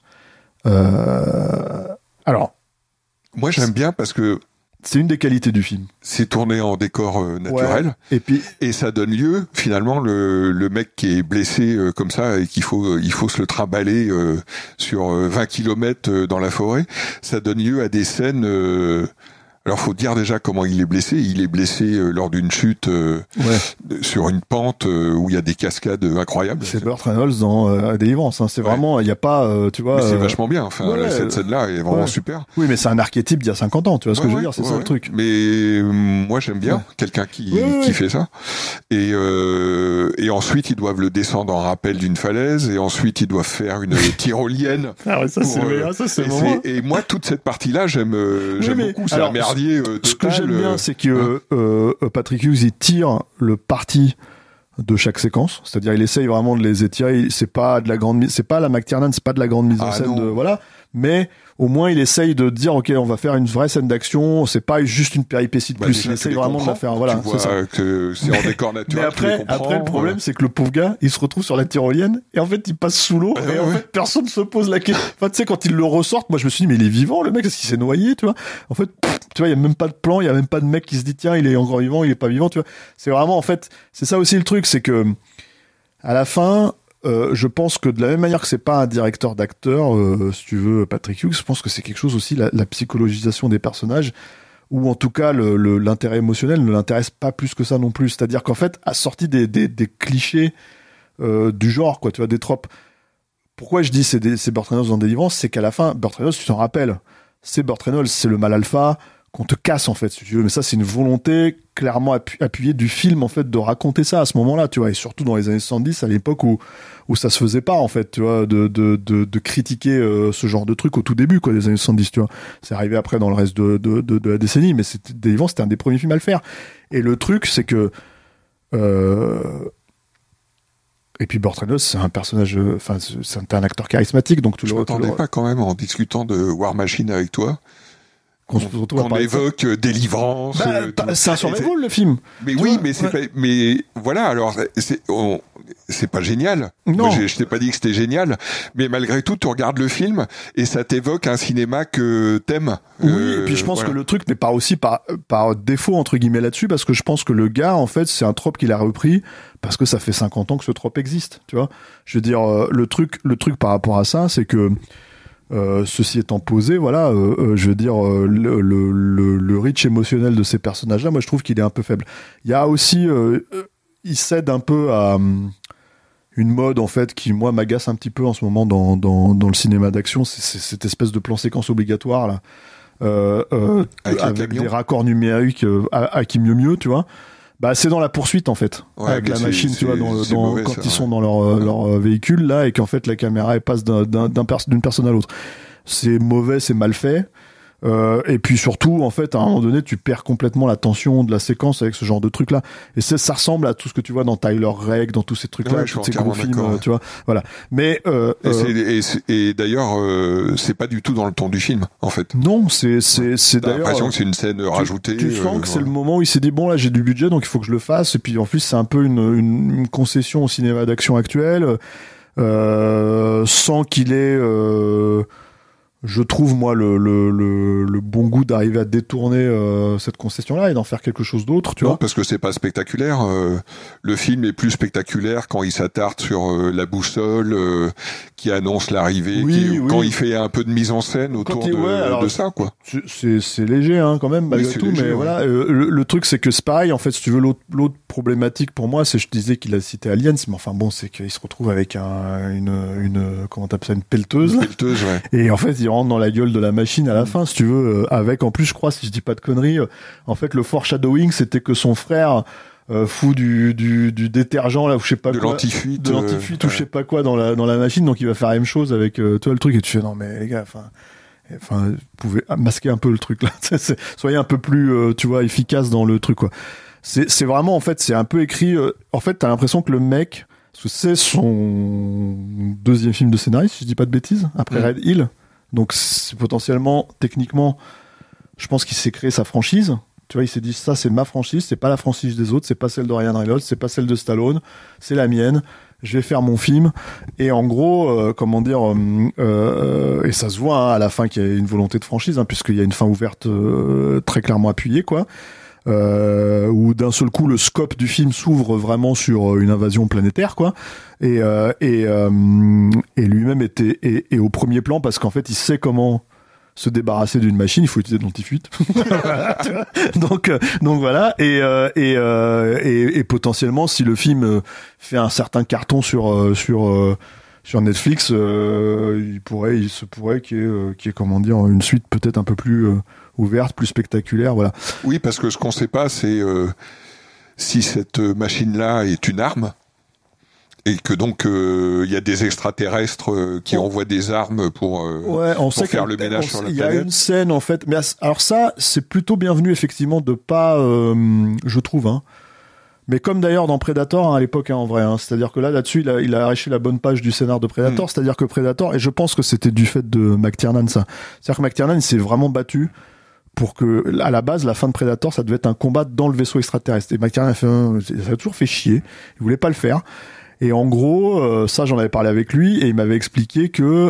Alors. Moi, j'aime bien parce que. C'est une des qualités du film. C'est tourné en décor naturel. Ouais. Et ça donne lieu, finalement, le mec qui est blessé comme ça et qu'il faut se le trimballer sur 20 km dans la forêt. Ça donne lieu à des scènes. Alors, faut dire déjà comment il est blessé. Il est blessé lors d'une chute sur une pente où il y a des cascades incroyables. C'est Burt Reynolds dans Deliverance. Hein. C'est vraiment, il n'y a pas, tu vois. Mais c'est vachement bien. Enfin, cette scène-là est vraiment super. Oui, mais c'est un archétype d'il y a 50 ans. Tu vois ce que je veux dire? C'est ça le truc. Mais moi, j'aime bien quelqu'un qui fait ça. Et ensuite, ils doivent le descendre en rappel d'une falaise. Et ensuite, ils doivent faire une tyrolienne. Ah ouais, ça c'est le meilleur. Ça c'est le moment. Et moi, toute cette partie-là, j'aime beaucoup. C'est un merdier. Ce que j'aime bien, c'est que Patrick Hughes il tire le parti de chaque séquence, c'est-à-dire il essaye vraiment de les étirer. C'est pas de la grande, c'est pas la McTiernan, c'est pas de la grande mise en scène, voilà. Mais au moins il essaye de dire ok, on va faire une vraie scène d'action. C'est pas juste une péripétie de plus. Il essaye vraiment de la faire. Voilà, c'est ça. Que c'est en décor naturel. Mais après le problème, c'est que le pauvre gars, il se retrouve sur la tyrolienne et en fait il passe sous l'eau et en fait personne se pose la question. Enfin tu sais quand il le ressortent, moi je me suis dit mais il est vivant le mec, est-ce qu'il s'est noyé, tu vois? En fait tu vois il y a même pas de plan, il y a même pas de mec qui se dit tiens il est encore vivant, il est pas vivant, tu vois. C'est vraiment en fait c'est ça aussi le truc, c'est que à la fin je pense que de la même manière que c'est pas un directeur d'acteur, si tu veux, Patrick Hughes, je pense que c'est quelque chose aussi, la psychologisation des personnages, ou en tout cas l'intérêt émotionnel ne l'intéresse pas plus que ça non plus. C'est-à-dire qu'en fait, assorti des clichés du genre, quoi, tu vois, des tropes. Pourquoi je dis c'est Burt Reynolds dans Deliverance, c'est qu'à la fin, Burt Reynolds, tu t'en rappelles, c'est Burt Reynolds, c'est le mal alpha, qu'on te casse en fait, si tu veux. Mais ça, c'est une volonté clairement appuyée du film en fait de raconter ça à ce moment-là, tu vois. Et surtout dans les années 70, à l'époque où ça se faisait pas en fait, tu vois, de critiquer ce genre de truc au tout début, quoi, des années 70, tu vois. C'est arrivé après dans le reste de la décennie, mais c'était un des premiers films à le faire. Et le truc, c'est que et puis Burt Reynolds, c'est un personnage, c'est un acteur charismatique, donc je m'attendais pas quand même en discutant de War Machine avec toi. Qu'on évoque délivrance. C'est un survival le film. Mais oui, mais c'est pas, mais voilà, alors c'est pas génial. Non. Moi, je t'ai pas dit que c'était génial, mais malgré tout, tu regardes le film et ça t'évoque un cinéma que t'aimes. Oui, et puis je pense que le truc n'est pas aussi par défaut entre guillemets là-dessus, parce que je pense que le gars, en fait, c'est un trope qu'il a repris parce que ça fait 50 ans que ce trope existe, tu vois. Je veux dire, le truc par rapport à ça, c'est que ceci étant posé, voilà, je veux dire, le reach émotionnel de ces personnages-là, moi je trouve qu'il est un peu faible. Il y a aussi, il cède un peu à une mode en fait qui moi m'agace un petit peu en ce moment dans le cinéma d'action, c'est cette espèce de plan séquence obligatoire là, avec des raccords numériques à qui mieux, tu vois. Bah c'est dans la poursuite en fait, avec la machine, tu vois, mauvais, quand ils sont dans leur véhicule là, et qu'en fait la caméra elle passe d'une personne à l'autre. C'est mauvais, c'est mal fait. Et puis surtout, en fait, à un moment donné, tu perds complètement la tension de la séquence avec ce genre de truc-là. Et ça ressemble à tout ce que tu vois dans Tyler Rake, dans tous ces trucs-là, tous ces gros films, tu vois. Voilà. Mais et d'ailleurs, c'est pas du tout dans le ton du film, en fait. Non, c'est T'as d'ailleurs. l'impression que c'est une scène rajoutée. Tu sens que c'est le moment où il s'est dit bon là j'ai du budget donc il faut que je le fasse. Et puis en plus c'est un peu une concession au cinéma d'action actuel, sans qu'il ait je trouve moi le bon goût d'arriver à détourner cette concession-là et d'en faire quelque chose d'autre, tu vois. Non, parce que c'est pas spectaculaire. Le film est plus spectaculaire quand il s'attarde sur la boussole qui annonce l'arrivée, quand il fait un peu de mise en scène autour de ça, quoi. C'est léger, hein, quand même, malgré tout. Léger, mais voilà, le truc c'est que c'est pareil. En fait, si tu veux, l'autre problématique pour moi, c'est je disais qu'il a cité Aliens, mais enfin bon, c'est qu'il se retrouve avec une comment t'appelles ça, une pelleteuse. Une pelleteuse, ouais. Et en fait, il rentre dans la gueule de la machine à la fin, si tu veux, avec en plus, je crois, si je dis pas de conneries, en fait, le foreshadowing, c'était que son frère fout du détergent là, ou je sais pas de quoi, l'antifuite, ou je sais pas quoi dans la machine, donc il va faire la même chose avec toi le truc, et tu fais non mais les gars, enfin, vous pouvez masquer un peu le truc là, soyez un peu plus, tu vois, efficace dans le truc quoi. C'est vraiment en fait, c'est un peu écrit. En fait, t'as l'impression que le mec, parce que c'est son deuxième film de scénariste, si je dis pas de bêtises, après Red Hill. Donc c'est potentiellement, techniquement, je pense qu'il s'est créé sa franchise. Tu vois, il s'est dit ça c'est ma franchise, c'est pas la franchise des autres, c'est pas celle de Ryan Reynolds, c'est pas celle de Stallone, c'est la mienne. Je vais faire mon film. Et en gros, comment dire, et ça se voit hein, à la fin qu'il y a une volonté de franchise, hein, puisqu'il y a une fin ouverte très clairement appuyée, quoi. Où d'un seul coup le scope du film s'ouvre vraiment sur une invasion planétaire, quoi, et lui-même est au premier plan parce qu'en fait il sait comment se débarrasser d'une machine, il faut utiliser de l'antifuite. donc voilà, et potentiellement si le film fait un certain carton sur Netflix, il se pourrait qu'il y ait comment dire une suite peut-être un peu plus ouverte, plus spectaculaire, voilà. Oui, parce que ce qu'on sait pas, c'est si cette machine-là est une arme, et que donc il y a des extraterrestres qui envoient des armes pour faire le ménage sur la planète. Il y a une scène en fait, mais alors ça, c'est plutôt bienvenu effectivement de pas, je trouve, hein. Mais comme d'ailleurs dans Predator, hein, à l'époque, hein, en vrai, hein, c'est-à-dire que là-dessus, il a arraché la bonne page du scénar de Predator, c'est-à-dire que Predator, et je pense que c'était du fait de McTiernan, ça. C'est-à-dire que McTiernan, il s'est vraiment battu pour que, à la base, la fin de Predator, ça devait être un combat dans le vaisseau extraterrestre. Et McTiernan ça a toujours fait chier. Il voulait pas le faire. Et en gros, ça, j'en avais parlé avec lui, et il m'avait expliqué que,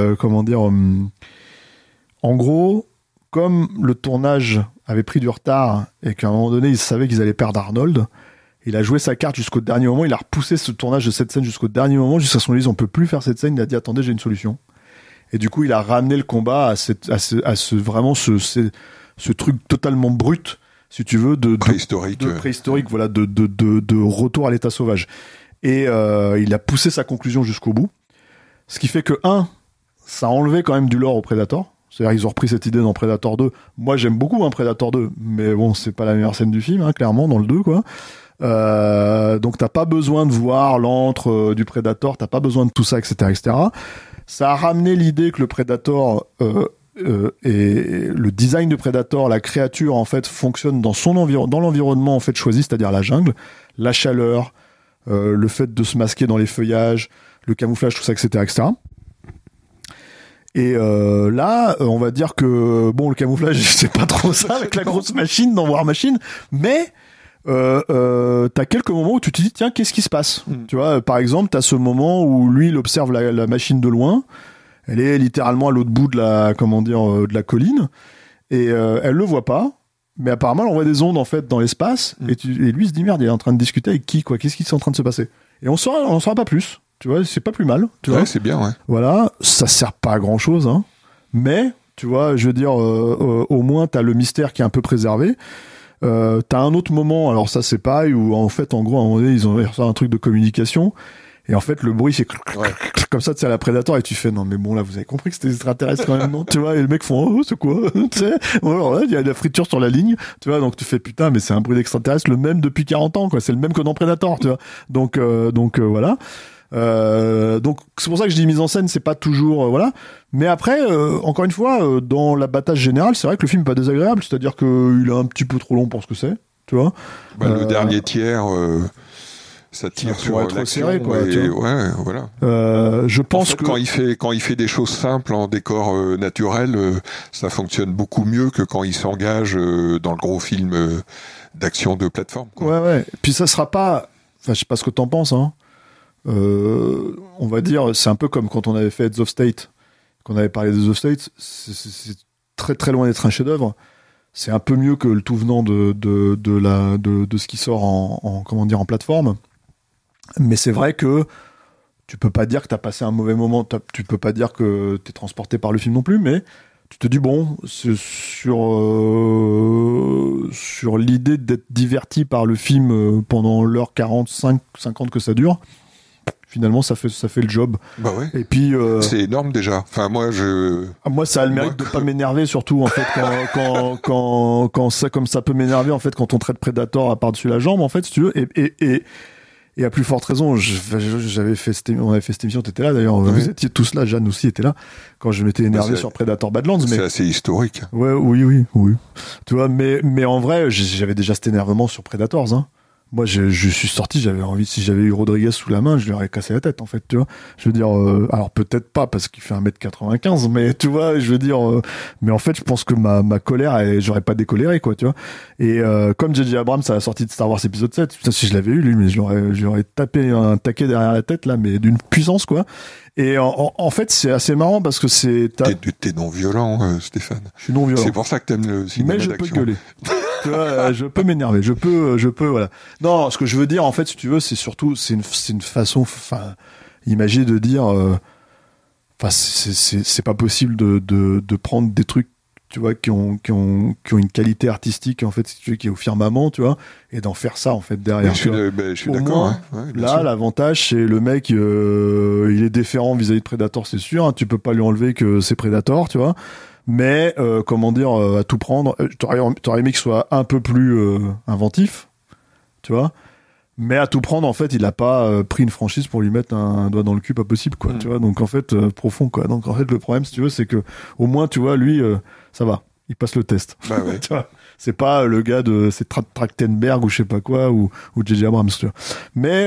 en gros, comme le tournage avait pris du retard, et qu'à un moment donné, ils savaient qu'ils allaient perdre Arnold, il a joué sa carte jusqu'au dernier moment, il a repoussé ce tournage de cette scène jusqu'au dernier moment, jusqu'à ce qu'on lui dise on peut plus faire cette scène, il a dit attendez, j'ai une solution. Et du coup, il a ramené le combat à ce truc totalement brut, si tu veux, de préhistorique, voilà, de retour à l'état sauvage. Et il a poussé sa conclusion jusqu'au bout, ce qui fait que ça a enlevé quand même du lore au Predator. C'est-à-dire ils ont repris cette idée dans Predator 2. Moi j'aime beaucoup Predator 2, mais bon c'est pas la meilleure scène du film, clairement dans le 2 quoi. Donc t'as pas besoin de voir l'antre du Predator, t'as pas besoin de tout ça, etc., etc. Ça a ramené l'idée que le Predator et le design de Predator, la créature en fait fonctionne dans dans l'environnement en fait choisi, c'est-à-dire la jungle, la chaleur, le fait de se masquer dans les feuillages, le camouflage, tout ça, etc., etc. Et là, on va dire que bon, le camouflage, c'est pas trop ça avec la grosse machine dans War Machine, mais t'as quelques moments où tu te dis tiens, qu'est-ce qui se passe? Tu vois, par exemple, t'as ce moment où lui, il observe la machine de loin. Elle est littéralement à l'autre bout de de la colline, et elle le voit pas. Mais apparemment, elle envoie des ondes en fait dans l'espace, et lui il se dit merde, il est en train de discuter avec qui quoi? Qu'est-ce qui est en train de se passer? Et on saura pas plus. Tu vois, c'est pas plus mal. Tu vois, c'est bien, ouais. Voilà, ça sert pas à grand chose, mais tu vois, je veux dire, au moins t'as le mystère qui est un peu préservé. T'as un autre moment, alors ça c'est pareil, où en fait, en gros, à un moment donné, ils ont reçu un truc de communication. Et en fait, le bruit, c'est comme ça, tu sais, à la Predator, et tu fais, non, mais bon, là, vous avez compris que c'était des extraterrestres quand même, non? Tu vois, et le mec font, oh, c'est quoi? Tu sais, alors là, il y a de la friture sur la ligne, tu vois, donc tu fais, putain, mais c'est un bruit d'extraterrestre, le même depuis 40 ans, quoi. C'est le même que dans Predator, tu vois. Donc, voilà. Donc, c'est pour ça que je dis mise en scène, c'est pas toujours, voilà. Mais après, encore une fois, dans l'abattage général, c'est vrai que le film est pas désagréable, c'est-à-dire qu'il est un petit peu trop long pour ce que c'est, tu vois. Le dernier tiers, ça tire sur être serré, quoi. Ouais, voilà. Je pense que quand il fait des choses simples en décor naturel, ça fonctionne beaucoup mieux que quand il s'engage dans le gros film d'action de plateforme, quoi. Ouais. Puis ça sera pas, enfin, je sais pas ce que t'en penses, on va dire, c'est un peu comme quand on avait fait Heads of State, qu'on avait parlé des Heads of State, c'est très très loin d'être un chef-d'œuvre. C'est un peu mieux que le tout venant de ce qui sort en plateforme. Mais c'est vrai que tu peux pas dire que t'as passé un mauvais moment, tu peux pas dire que t'es transporté par le film non plus, mais tu te dis bon, c'est sur l'idée d'être diverti par le film pendant l'heure 45, 50 que ça dure. Finalement, ça fait le job. Bah ouais. Et puis c'est énorme déjà. Enfin moi ça a le mérite de pas m'énerver, surtout en fait quand ça, comme ça peut m'énerver en fait quand on traite Predator à par-dessus la jambe en fait, si tu veux. Et à plus forte raison, on avait fait cette émission, t'étais là d'ailleurs, vous étiez tous là, Jeanne aussi était là, quand je m'étais énervé sur Predator Badlands. C'est assez historique. Ouais, oui. Tu vois, mais en vrai, j'avais déjà cet énervement sur Predators, Moi, je suis sorti, j'avais envie, si j'avais eu Rodriguez sous la main, je lui aurais cassé la tête, en fait, tu vois. Je veux dire, alors peut-être pas parce qu'il fait 1m95, mais tu vois, je veux dire, mais en fait, je pense que ma colère, j'aurais pas décoléré, quoi, tu vois. Et, comme J.J. Abrams à la sortie de Star Wars épisode 7, putain, si je l'avais eu, lui, mais je lui aurais tapé un taquet derrière la tête, là, mais d'une puissance, quoi. Et en fait, c'est assez marrant parce que T'es non-violent, Stéphane. Je suis non-violent. C'est pour ça que t'aimes le cinéma d'action. Mais je peux gueuler. Tu vois, je peux m'énerver, je peux, voilà. Non, ce que je veux dire, en fait, si tu veux, c'est surtout, c'est une façon, enfin, imaginer de dire, enfin, c'est pas possible de prendre des trucs, tu vois, qui ont une qualité artistique, en fait, si tu veux, qui est au firmament, tu vois, et d'en faire ça, en fait, derrière. Je suis d'accord. Là, l'avantage, c'est le mec, il est déférent vis-à-vis de Predator, c'est sûr, tu peux pas lui enlever que c'est Predator, tu vois. Mais comment dire, à tout prendre, t'aurais aimé qu'il soit un peu plus inventif, tu vois. Mais à tout prendre, en fait, il a pas pris une franchise pour lui mettre un doigt dans le cul, pas possible, quoi. Tu vois. Donc en fait, profond, quoi. Donc en fait, le problème, si tu veux, c'est que au moins, tu vois, lui, ça va, il passe le test. Bah ouais. Tu vois. C'est pas le gars de c'est Trachtenberg ou je sais pas quoi ou J.J. Abrams, tu vois. Mais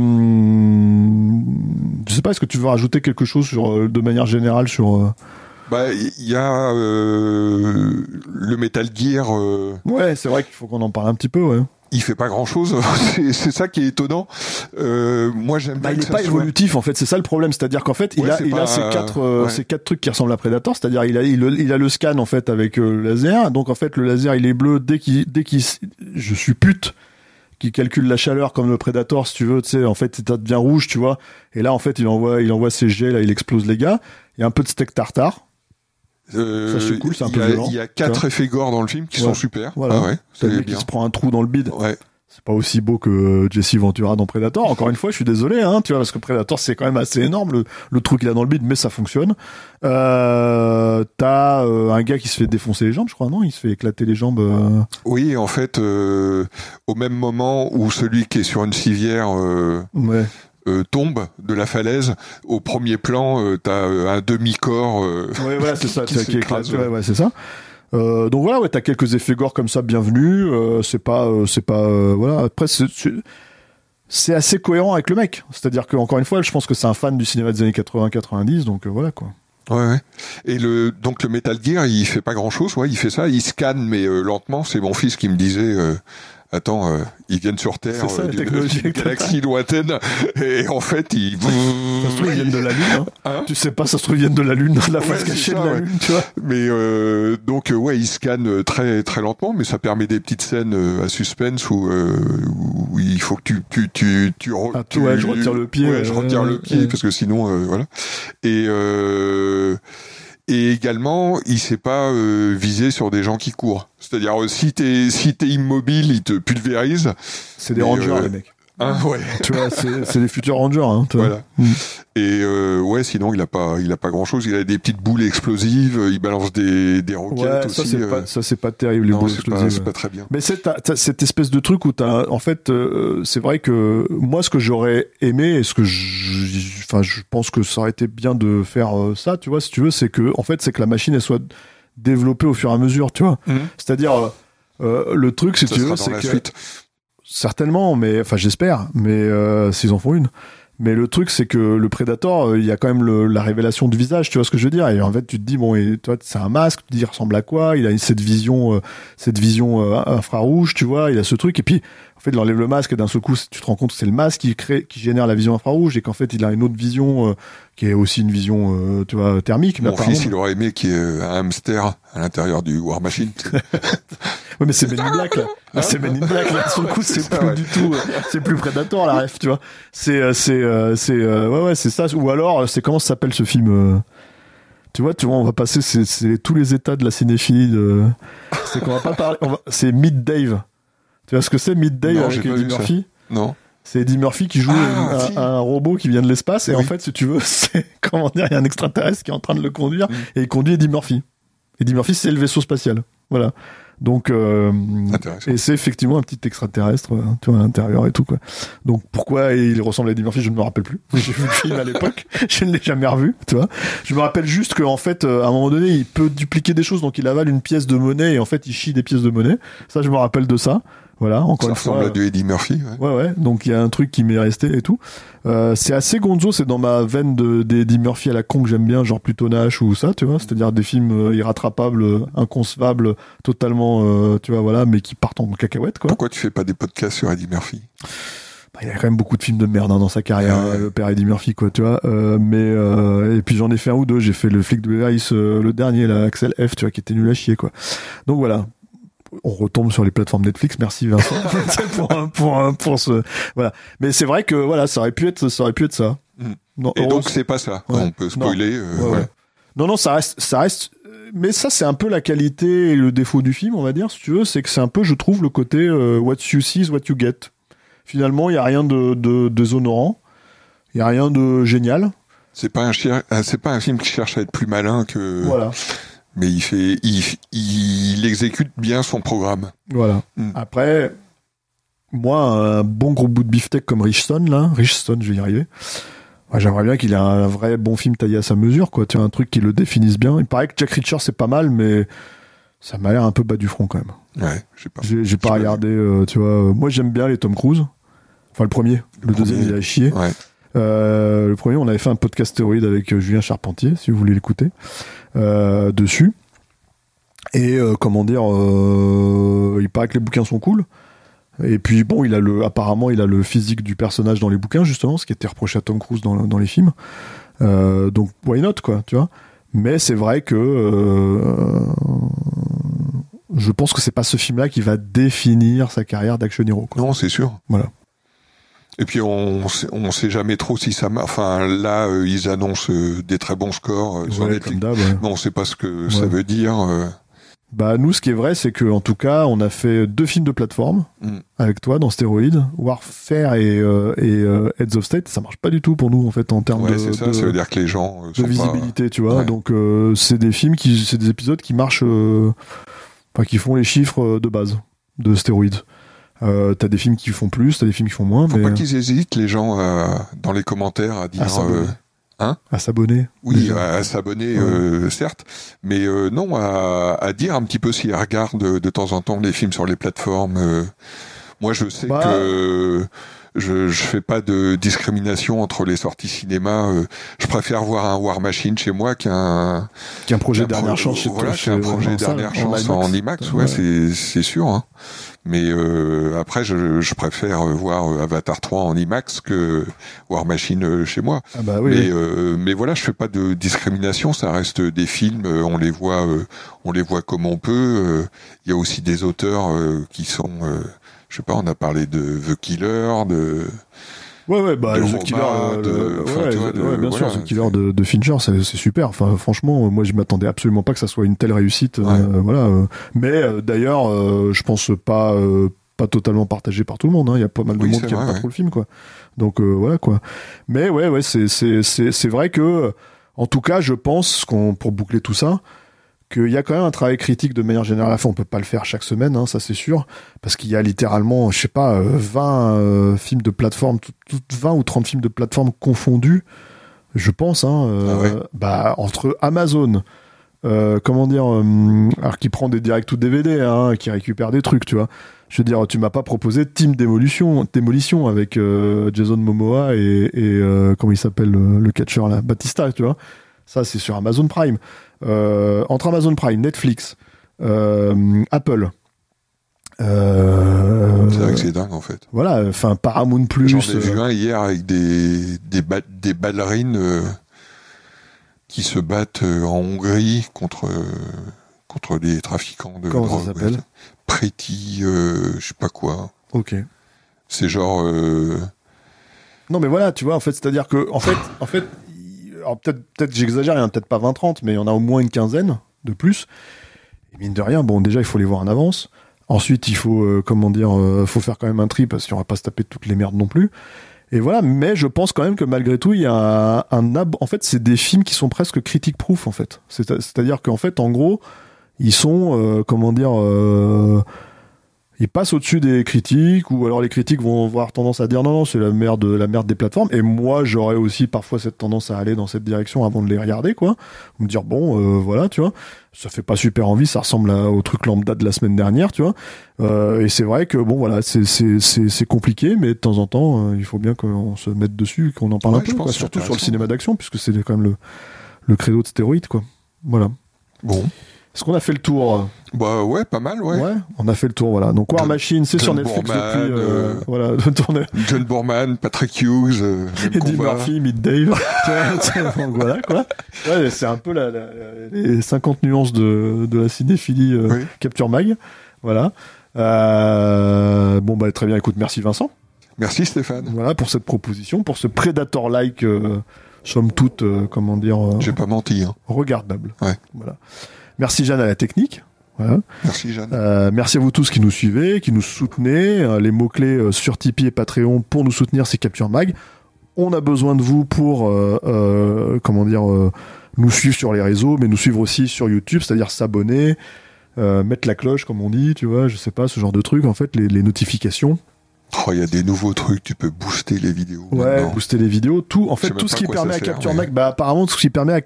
je sais pas, est-ce que tu veux rajouter quelque chose sur de manière générale sur il y a le Metal Gear. Ouais, c'est vrai qu'il faut qu'on en parle un petit peu, ouais. Il fait pas grand chose, c'est ça qui est étonnant. Moi j'aime bien. Il est pas évolutif en fait, c'est ça le problème, c'est-à-dire qu'en fait il a ces quatre trucs qui ressemblent à Predator, c'est-à-dire il a le scan en fait avec le laser, donc en fait le laser il est bleu dès qu'il je suppute qu'il calcule la chaleur comme le Predator, si tu veux, tu sais, en fait ça devient rouge, tu vois, et là en fait il envoie ses jets, là il explose les gars, il y a un peu de steak tartare. Ça c'est cool, c'est un peu violent. Il y a 4 effets gore dans le film qui sont super. Voilà. C'est lui qui se prend un trou dans le bide. Ouais. c'est pas aussi beau que Jesse Ventura dans Predator. Encore une fois, je suis désolé, hein, tu vois, parce que Predator, c'est quand même assez énorme, le trou qu'il a dans le bide, mais ça fonctionne. T'as un gars qui se fait défoncer les jambes, je crois, non? Il se fait éclater les jambes. Oui, en fait, au même moment où celui qui est sur une civière tombe de la falaise, au premier plan, t'as un demi-corps ouais, voilà, c'est ça, qui éclate. Ouais, c'est ça. Donc voilà, ouais, t'as quelques effets gore comme ça, bienvenus. C'est pas, voilà. Après, c'est assez cohérent avec le mec. C'est-à-dire que, encore une fois, je pense que c'est un fan du cinéma des années 80-90, donc voilà, quoi. Ouais. Et donc le Metal Gear, il fait pas grand-chose, ouais, il fait ça, il scanne, mais lentement. C'est mon fils qui me disait... Attends, ils viennent sur Terre, d'une galaxie lointaine, et en fait, ça se trouve, ils viennent de la Lune, hein. Tu sais pas, ça se trouve, ils viennent de la Lune, de la face cachée de la Lune, tu vois. Mais, donc, ouais, ils scannent très, très lentement, mais ça permet des petites scènes à suspense où il faut que je retire le pied. Ouais, je retire le pied, parce que sinon, voilà. Et également, il s'est pas visé sur des gens qui courent. C'est-à-dire, si t'es immobile, il te pulvérise. C'est des rangers, les mecs. Hein, ouais. Tu vois, c'est des futurs rangers, hein. Voilà. Et ouais, sinon il a pas grand-chose. Il a des petites boules explosives. Il balance des roquettes aussi. Ça c'est pas terrible, les boules explosives. C'est pas très bien. Mais t'as cette espèce de truc où en fait, c'est vrai que moi, ce que j'aurais aimé et ce que je pense que ça aurait été bien de faire ça, tu vois, si tu veux, c'est que la machine elle soit développée au fur et à mesure, tu vois. C'est-à-dire le truc, si tu veux, c'est que suite. Certainement, mais enfin j'espère, mais s'ils en font une. Mais le truc, c'est que le Predator, il y a quand même la révélation du visage, tu vois ce que je veux dire. Et en fait, tu te dis bon, et toi, c'est un masque, tu te dis il ressemble à quoi? Il a cette vision infrarouge, tu vois. Il a ce truc, et puis en fait, il enlève le masque et d'un seul coup, tu te rends compte que c'est le masque qui génère la vision infrarouge, et qu'en fait, il a une autre vision qui est aussi une vision, tu vois, thermique. Mon fils, il aurait aimé qu'il y ait un hamster à l'intérieur du War Machine. Ouais, mais c'est Men in Black, là. C'est Men in Black, là. Sur le coup, c'est plus du tout, c'est plus Predator, la ref, tu vois. Ouais, c'est ça. Ou alors, c'est comment ça s'appelle ce film, tu vois, on va passer, c'est tous les états de la cinéphilie c'est qu'on va pas parler, c'est Meet Dave. Tu vois ce que c'est, Meet Dave, avec Eddie Murphy? Non. C'est Eddie Murphy qui joue un robot qui vient de l'espace, et en fait, si tu veux, c'est, comment dire, il y a un extraterrestre qui est en train de le conduire, et il conduit Eddie Murphy. Eddie Murphy, c'est le vaisseau spatial. Voilà. Donc, et c'est effectivement un petit extraterrestre, tu vois, à l'intérieur et tout, quoi. Donc, pourquoi il ressemble à Eddie Murphy, je ne me rappelle plus. J'ai vu le film à l'époque, je ne l'ai jamais revu, tu vois. Je me rappelle juste qu'en fait, à un moment donné, il peut dupliquer des choses, donc il avale une pièce de monnaie et en fait, il chie des pièces de monnaie. Ça, je me rappelle de ça. Voilà, encore une fois. Ça ressemble à du Eddie Murphy, ouais. Donc, il y a un truc qui m'est resté et tout. C'est assez gonzo, c'est dans ma veine d'Eddie Murphy à la con que j'aime bien, genre plutôt Nash ou ça, tu vois. C'est-à-dire des films irrattrapables, inconcevables, totalement, tu vois, voilà, mais qui partent en cacahuète, quoi. Pourquoi tu fais pas des podcasts sur Eddie Murphy? Il y a quand même beaucoup de films de merde dans sa carrière, le père Eddie Murphy, quoi, tu vois. Et puis j'en ai fait un ou deux. J'ai fait le flic de Beverly Hills, le dernier, là, Axel F, tu vois, qui était nul à chier, quoi. Donc voilà. On retombe sur les plateformes Netflix. Merci Vincent pour ce, voilà. Mais c'est vrai que voilà, ça aurait pu être ça. Non, et donc c'est pas ça. Ouais. On peut spoiler. Non, ça reste. Mais ça, c'est un peu la qualité et le défaut du film, on va dire, si tu veux, c'est que c'est un peu, je trouve, le côté what you see is what you get. Finalement, il y a rien de déshonorant, il y a rien de génial. C'est pas un film qui cherche à être plus malin que. Voilà. Mais il exécute bien son programme. Voilà. Après, moi, un bon gros bout de beefsteak comme Richstone, je vais y arriver. Ouais, j'aimerais bien qu'il ait un vrai bon film taillé à sa mesure, quoi. Tu vois, un truc qui le définisse bien. Il paraît que Jack Reacher, c'est pas mal, mais ça m'a l'air un peu bas du front, quand même. Ouais, j'ai pas regardé, tu vois. Moi, j'aime bien les Tom Cruise. Enfin, le premier. Le deuxième, il a chié. Ouais. Le premier, on avait fait un podcast théoride avec Julien Charpentier, si vous voulez l'écouter, dessus. Et comment dire, il paraît que les bouquins sont cool. Et puis bon, apparemment, il a le physique du personnage dans les bouquins, justement, ce qui était reproché à Tom Cruise dans les films. Donc why not, quoi, tu vois. Mais c'est vrai que je pense que c'est pas ce film-là qui va définir sa carrière d'action hero, quoi. Non, c'est sûr. Voilà. Et puis on sait jamais trop si ça marche. Enfin là, ils annoncent des très bons scores sur Netflix. Comme d'hab, ouais. Mais on sait pas ce que ça veut dire. Bah nous, ce qui est vrai, c'est que en tout cas, on a fait 2 films de plateforme avec toi dans Stéroïdes, Warfare et Heads of State. Ça marche pas du tout pour nous en fait en termes de. C'est ça. Ça veut dire que les gens de visibilité, tu vois. Ouais. Donc c'est des films c'est des épisodes qui marchent, qui font les chiffres de base de Stéroïdes. T'as des films qui font plus, t'as des films qui font moins. Faut pas qu'ils hésitent les gens dans les commentaires à dire. À s'abonner. Oui, à s'abonner, certes, mais non, à dire un petit peu s'ils regardent de temps en temps les films sur les plateformes. Moi, je sais que je fais pas de discrimination entre les sorties cinéma. Je préfère voir un War Machine chez moi qu'un projet dernière chance chez toi. Voilà, qu'un projet dernière chance en IMAX. Ouais, c'est sûr. Hein. Mais après, je préfère voir Avatar 3 en IMAX que War Machine chez moi. Ah bah oui, mais voilà, je fais pas de discrimination. Ça reste des films. On les voit comme on peut. Il y a aussi des auteurs qui sont, je sais pas. On a parlé de The Killer, de. The Killer, bien sûr, The Killer de Fincher, c'est super. Enfin, franchement, moi, je m'attendais absolument pas que ça soit une telle réussite. Mais d'ailleurs, je pense pas totalement partagé par tout le monde. Hein. Il y a pas mal de monde qui aime pas trop le film, quoi. Donc voilà, quoi. Mais c'est vrai que, en tout cas, je pense pour boucler tout ça, qu'il y a quand même un travail critique de manière générale. Enfin, on peut pas le faire chaque semaine, hein, ça c'est sûr, parce qu'il y a littéralement, je sais pas, 20 films de plateforme, 20 ou 30 films de plateforme confondus, je pense, entre Amazon, alors qui prend des direct ou DVD, hein, qui récupère des trucs, tu vois. Je veux dire, tu m'as pas proposé Team Démolition avec Jason Momoa et comment il s'appelle le catcheur là, Batista, tu vois. Ça c'est sur Amazon Prime. Entre Amazon Prime, Netflix, Apple. C'est vrai que c'est dingue en fait. Voilà, enfin Paramount Plus. J'en ai vu un hier avec des ballerines qui se battent en Hongrie contre les trafiquants de drogue. Comment ça s'appelle ? Pretty, je sais pas quoi. Ok. C'est genre. Non mais voilà, tu vois, en fait, c'est-à-dire que en fait. Alors peut-être j'exagère, il y en a peut-être pas 20-30, mais il y en a au moins une quinzaine de plus. Et mine de rien, bon, déjà, il faut les voir en avance. Ensuite, il faut, faut faire quand même un tri, parce qu'on va pas se taper toutes les merdes non plus. Et voilà, mais je pense quand même que malgré tout, il y a en fait, c'est des films qui sont presque critique-proof, en fait. C'est-à-dire qu'en fait, en gros, ils sont, ils passent au-dessus des critiques, ou alors les critiques vont avoir tendance à dire non, c'est la merde des plateformes. Et moi, j'aurais aussi parfois cette tendance à aller dans cette direction avant de les regarder, quoi. Me dire voilà, tu vois, ça fait pas super envie, ça ressemble au truc lambda de la semaine dernière, tu vois. Et c'est vrai que bon, voilà, c'est compliqué, mais de temps en temps, il faut bien qu'on se mette dessus, qu'on en parle un peu, quoi. Surtout sur le cinéma d'action, puisque c'est quand même le credo de Stéroïdes, quoi. Voilà. Bon. Est-ce qu'on a fait le tour ? Bah ouais, pas mal, ouais. Ouais, on a fait le tour, voilà. Donc War Machine, c'est sur Netflix depuis... John Boorman, Patrick Hughes, Eddie Murphy, Meet Dave. Donc voilà, quoi. Ouais, c'est un peu les 50 nuances de la cinéphilie Capture Mag. Voilà. Bon, bah très bien, écoute, merci Vincent. Merci Stéphane. Voilà, pour cette proposition, pour ce Predator-like, somme toute, j'ai pas menti, hein. Regardable. Ouais. Voilà. Merci Jeanne à la technique. Voilà. Merci Jeanne. Merci à vous tous qui nous suivez, qui nous soutenez. Les mots-clés sur Tipeee et Patreon pour nous soutenir, c'est Capture Mag. On a besoin de vous pour nous suivre sur les réseaux, mais nous suivre aussi sur YouTube, c'est-à-dire s'abonner, mettre la cloche, comme on dit, tu vois, je sais pas, ce genre de trucs, en fait, les notifications. Oh, il y a des nouveaux trucs, tu peux booster les vidéos. Ouais, maintenant. Booster les vidéos, tout. En fait, tout ce qui permet à Capture Mag, bah, apparemment, tout ce qui permet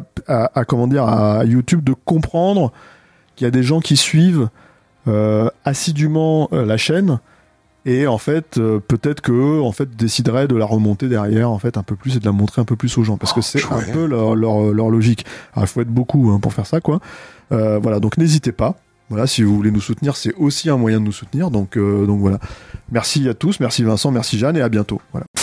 à YouTube de comprendre qu'il y a des gens qui suivent, assidûment la chaîne. Et en fait, peut-être que en fait, décideraient de la remonter derrière, en fait, un peu plus et de la montrer un peu plus aux gens. Parce que c'est un peu leur logique. Alors, il faut être beaucoup, pour faire ça, quoi. Voilà. Donc, n'hésitez pas. Voilà, si vous voulez nous soutenir, c'est aussi un moyen de nous soutenir. Donc voilà. Merci à tous, merci Vincent, merci Jeanne, et à bientôt. Voilà.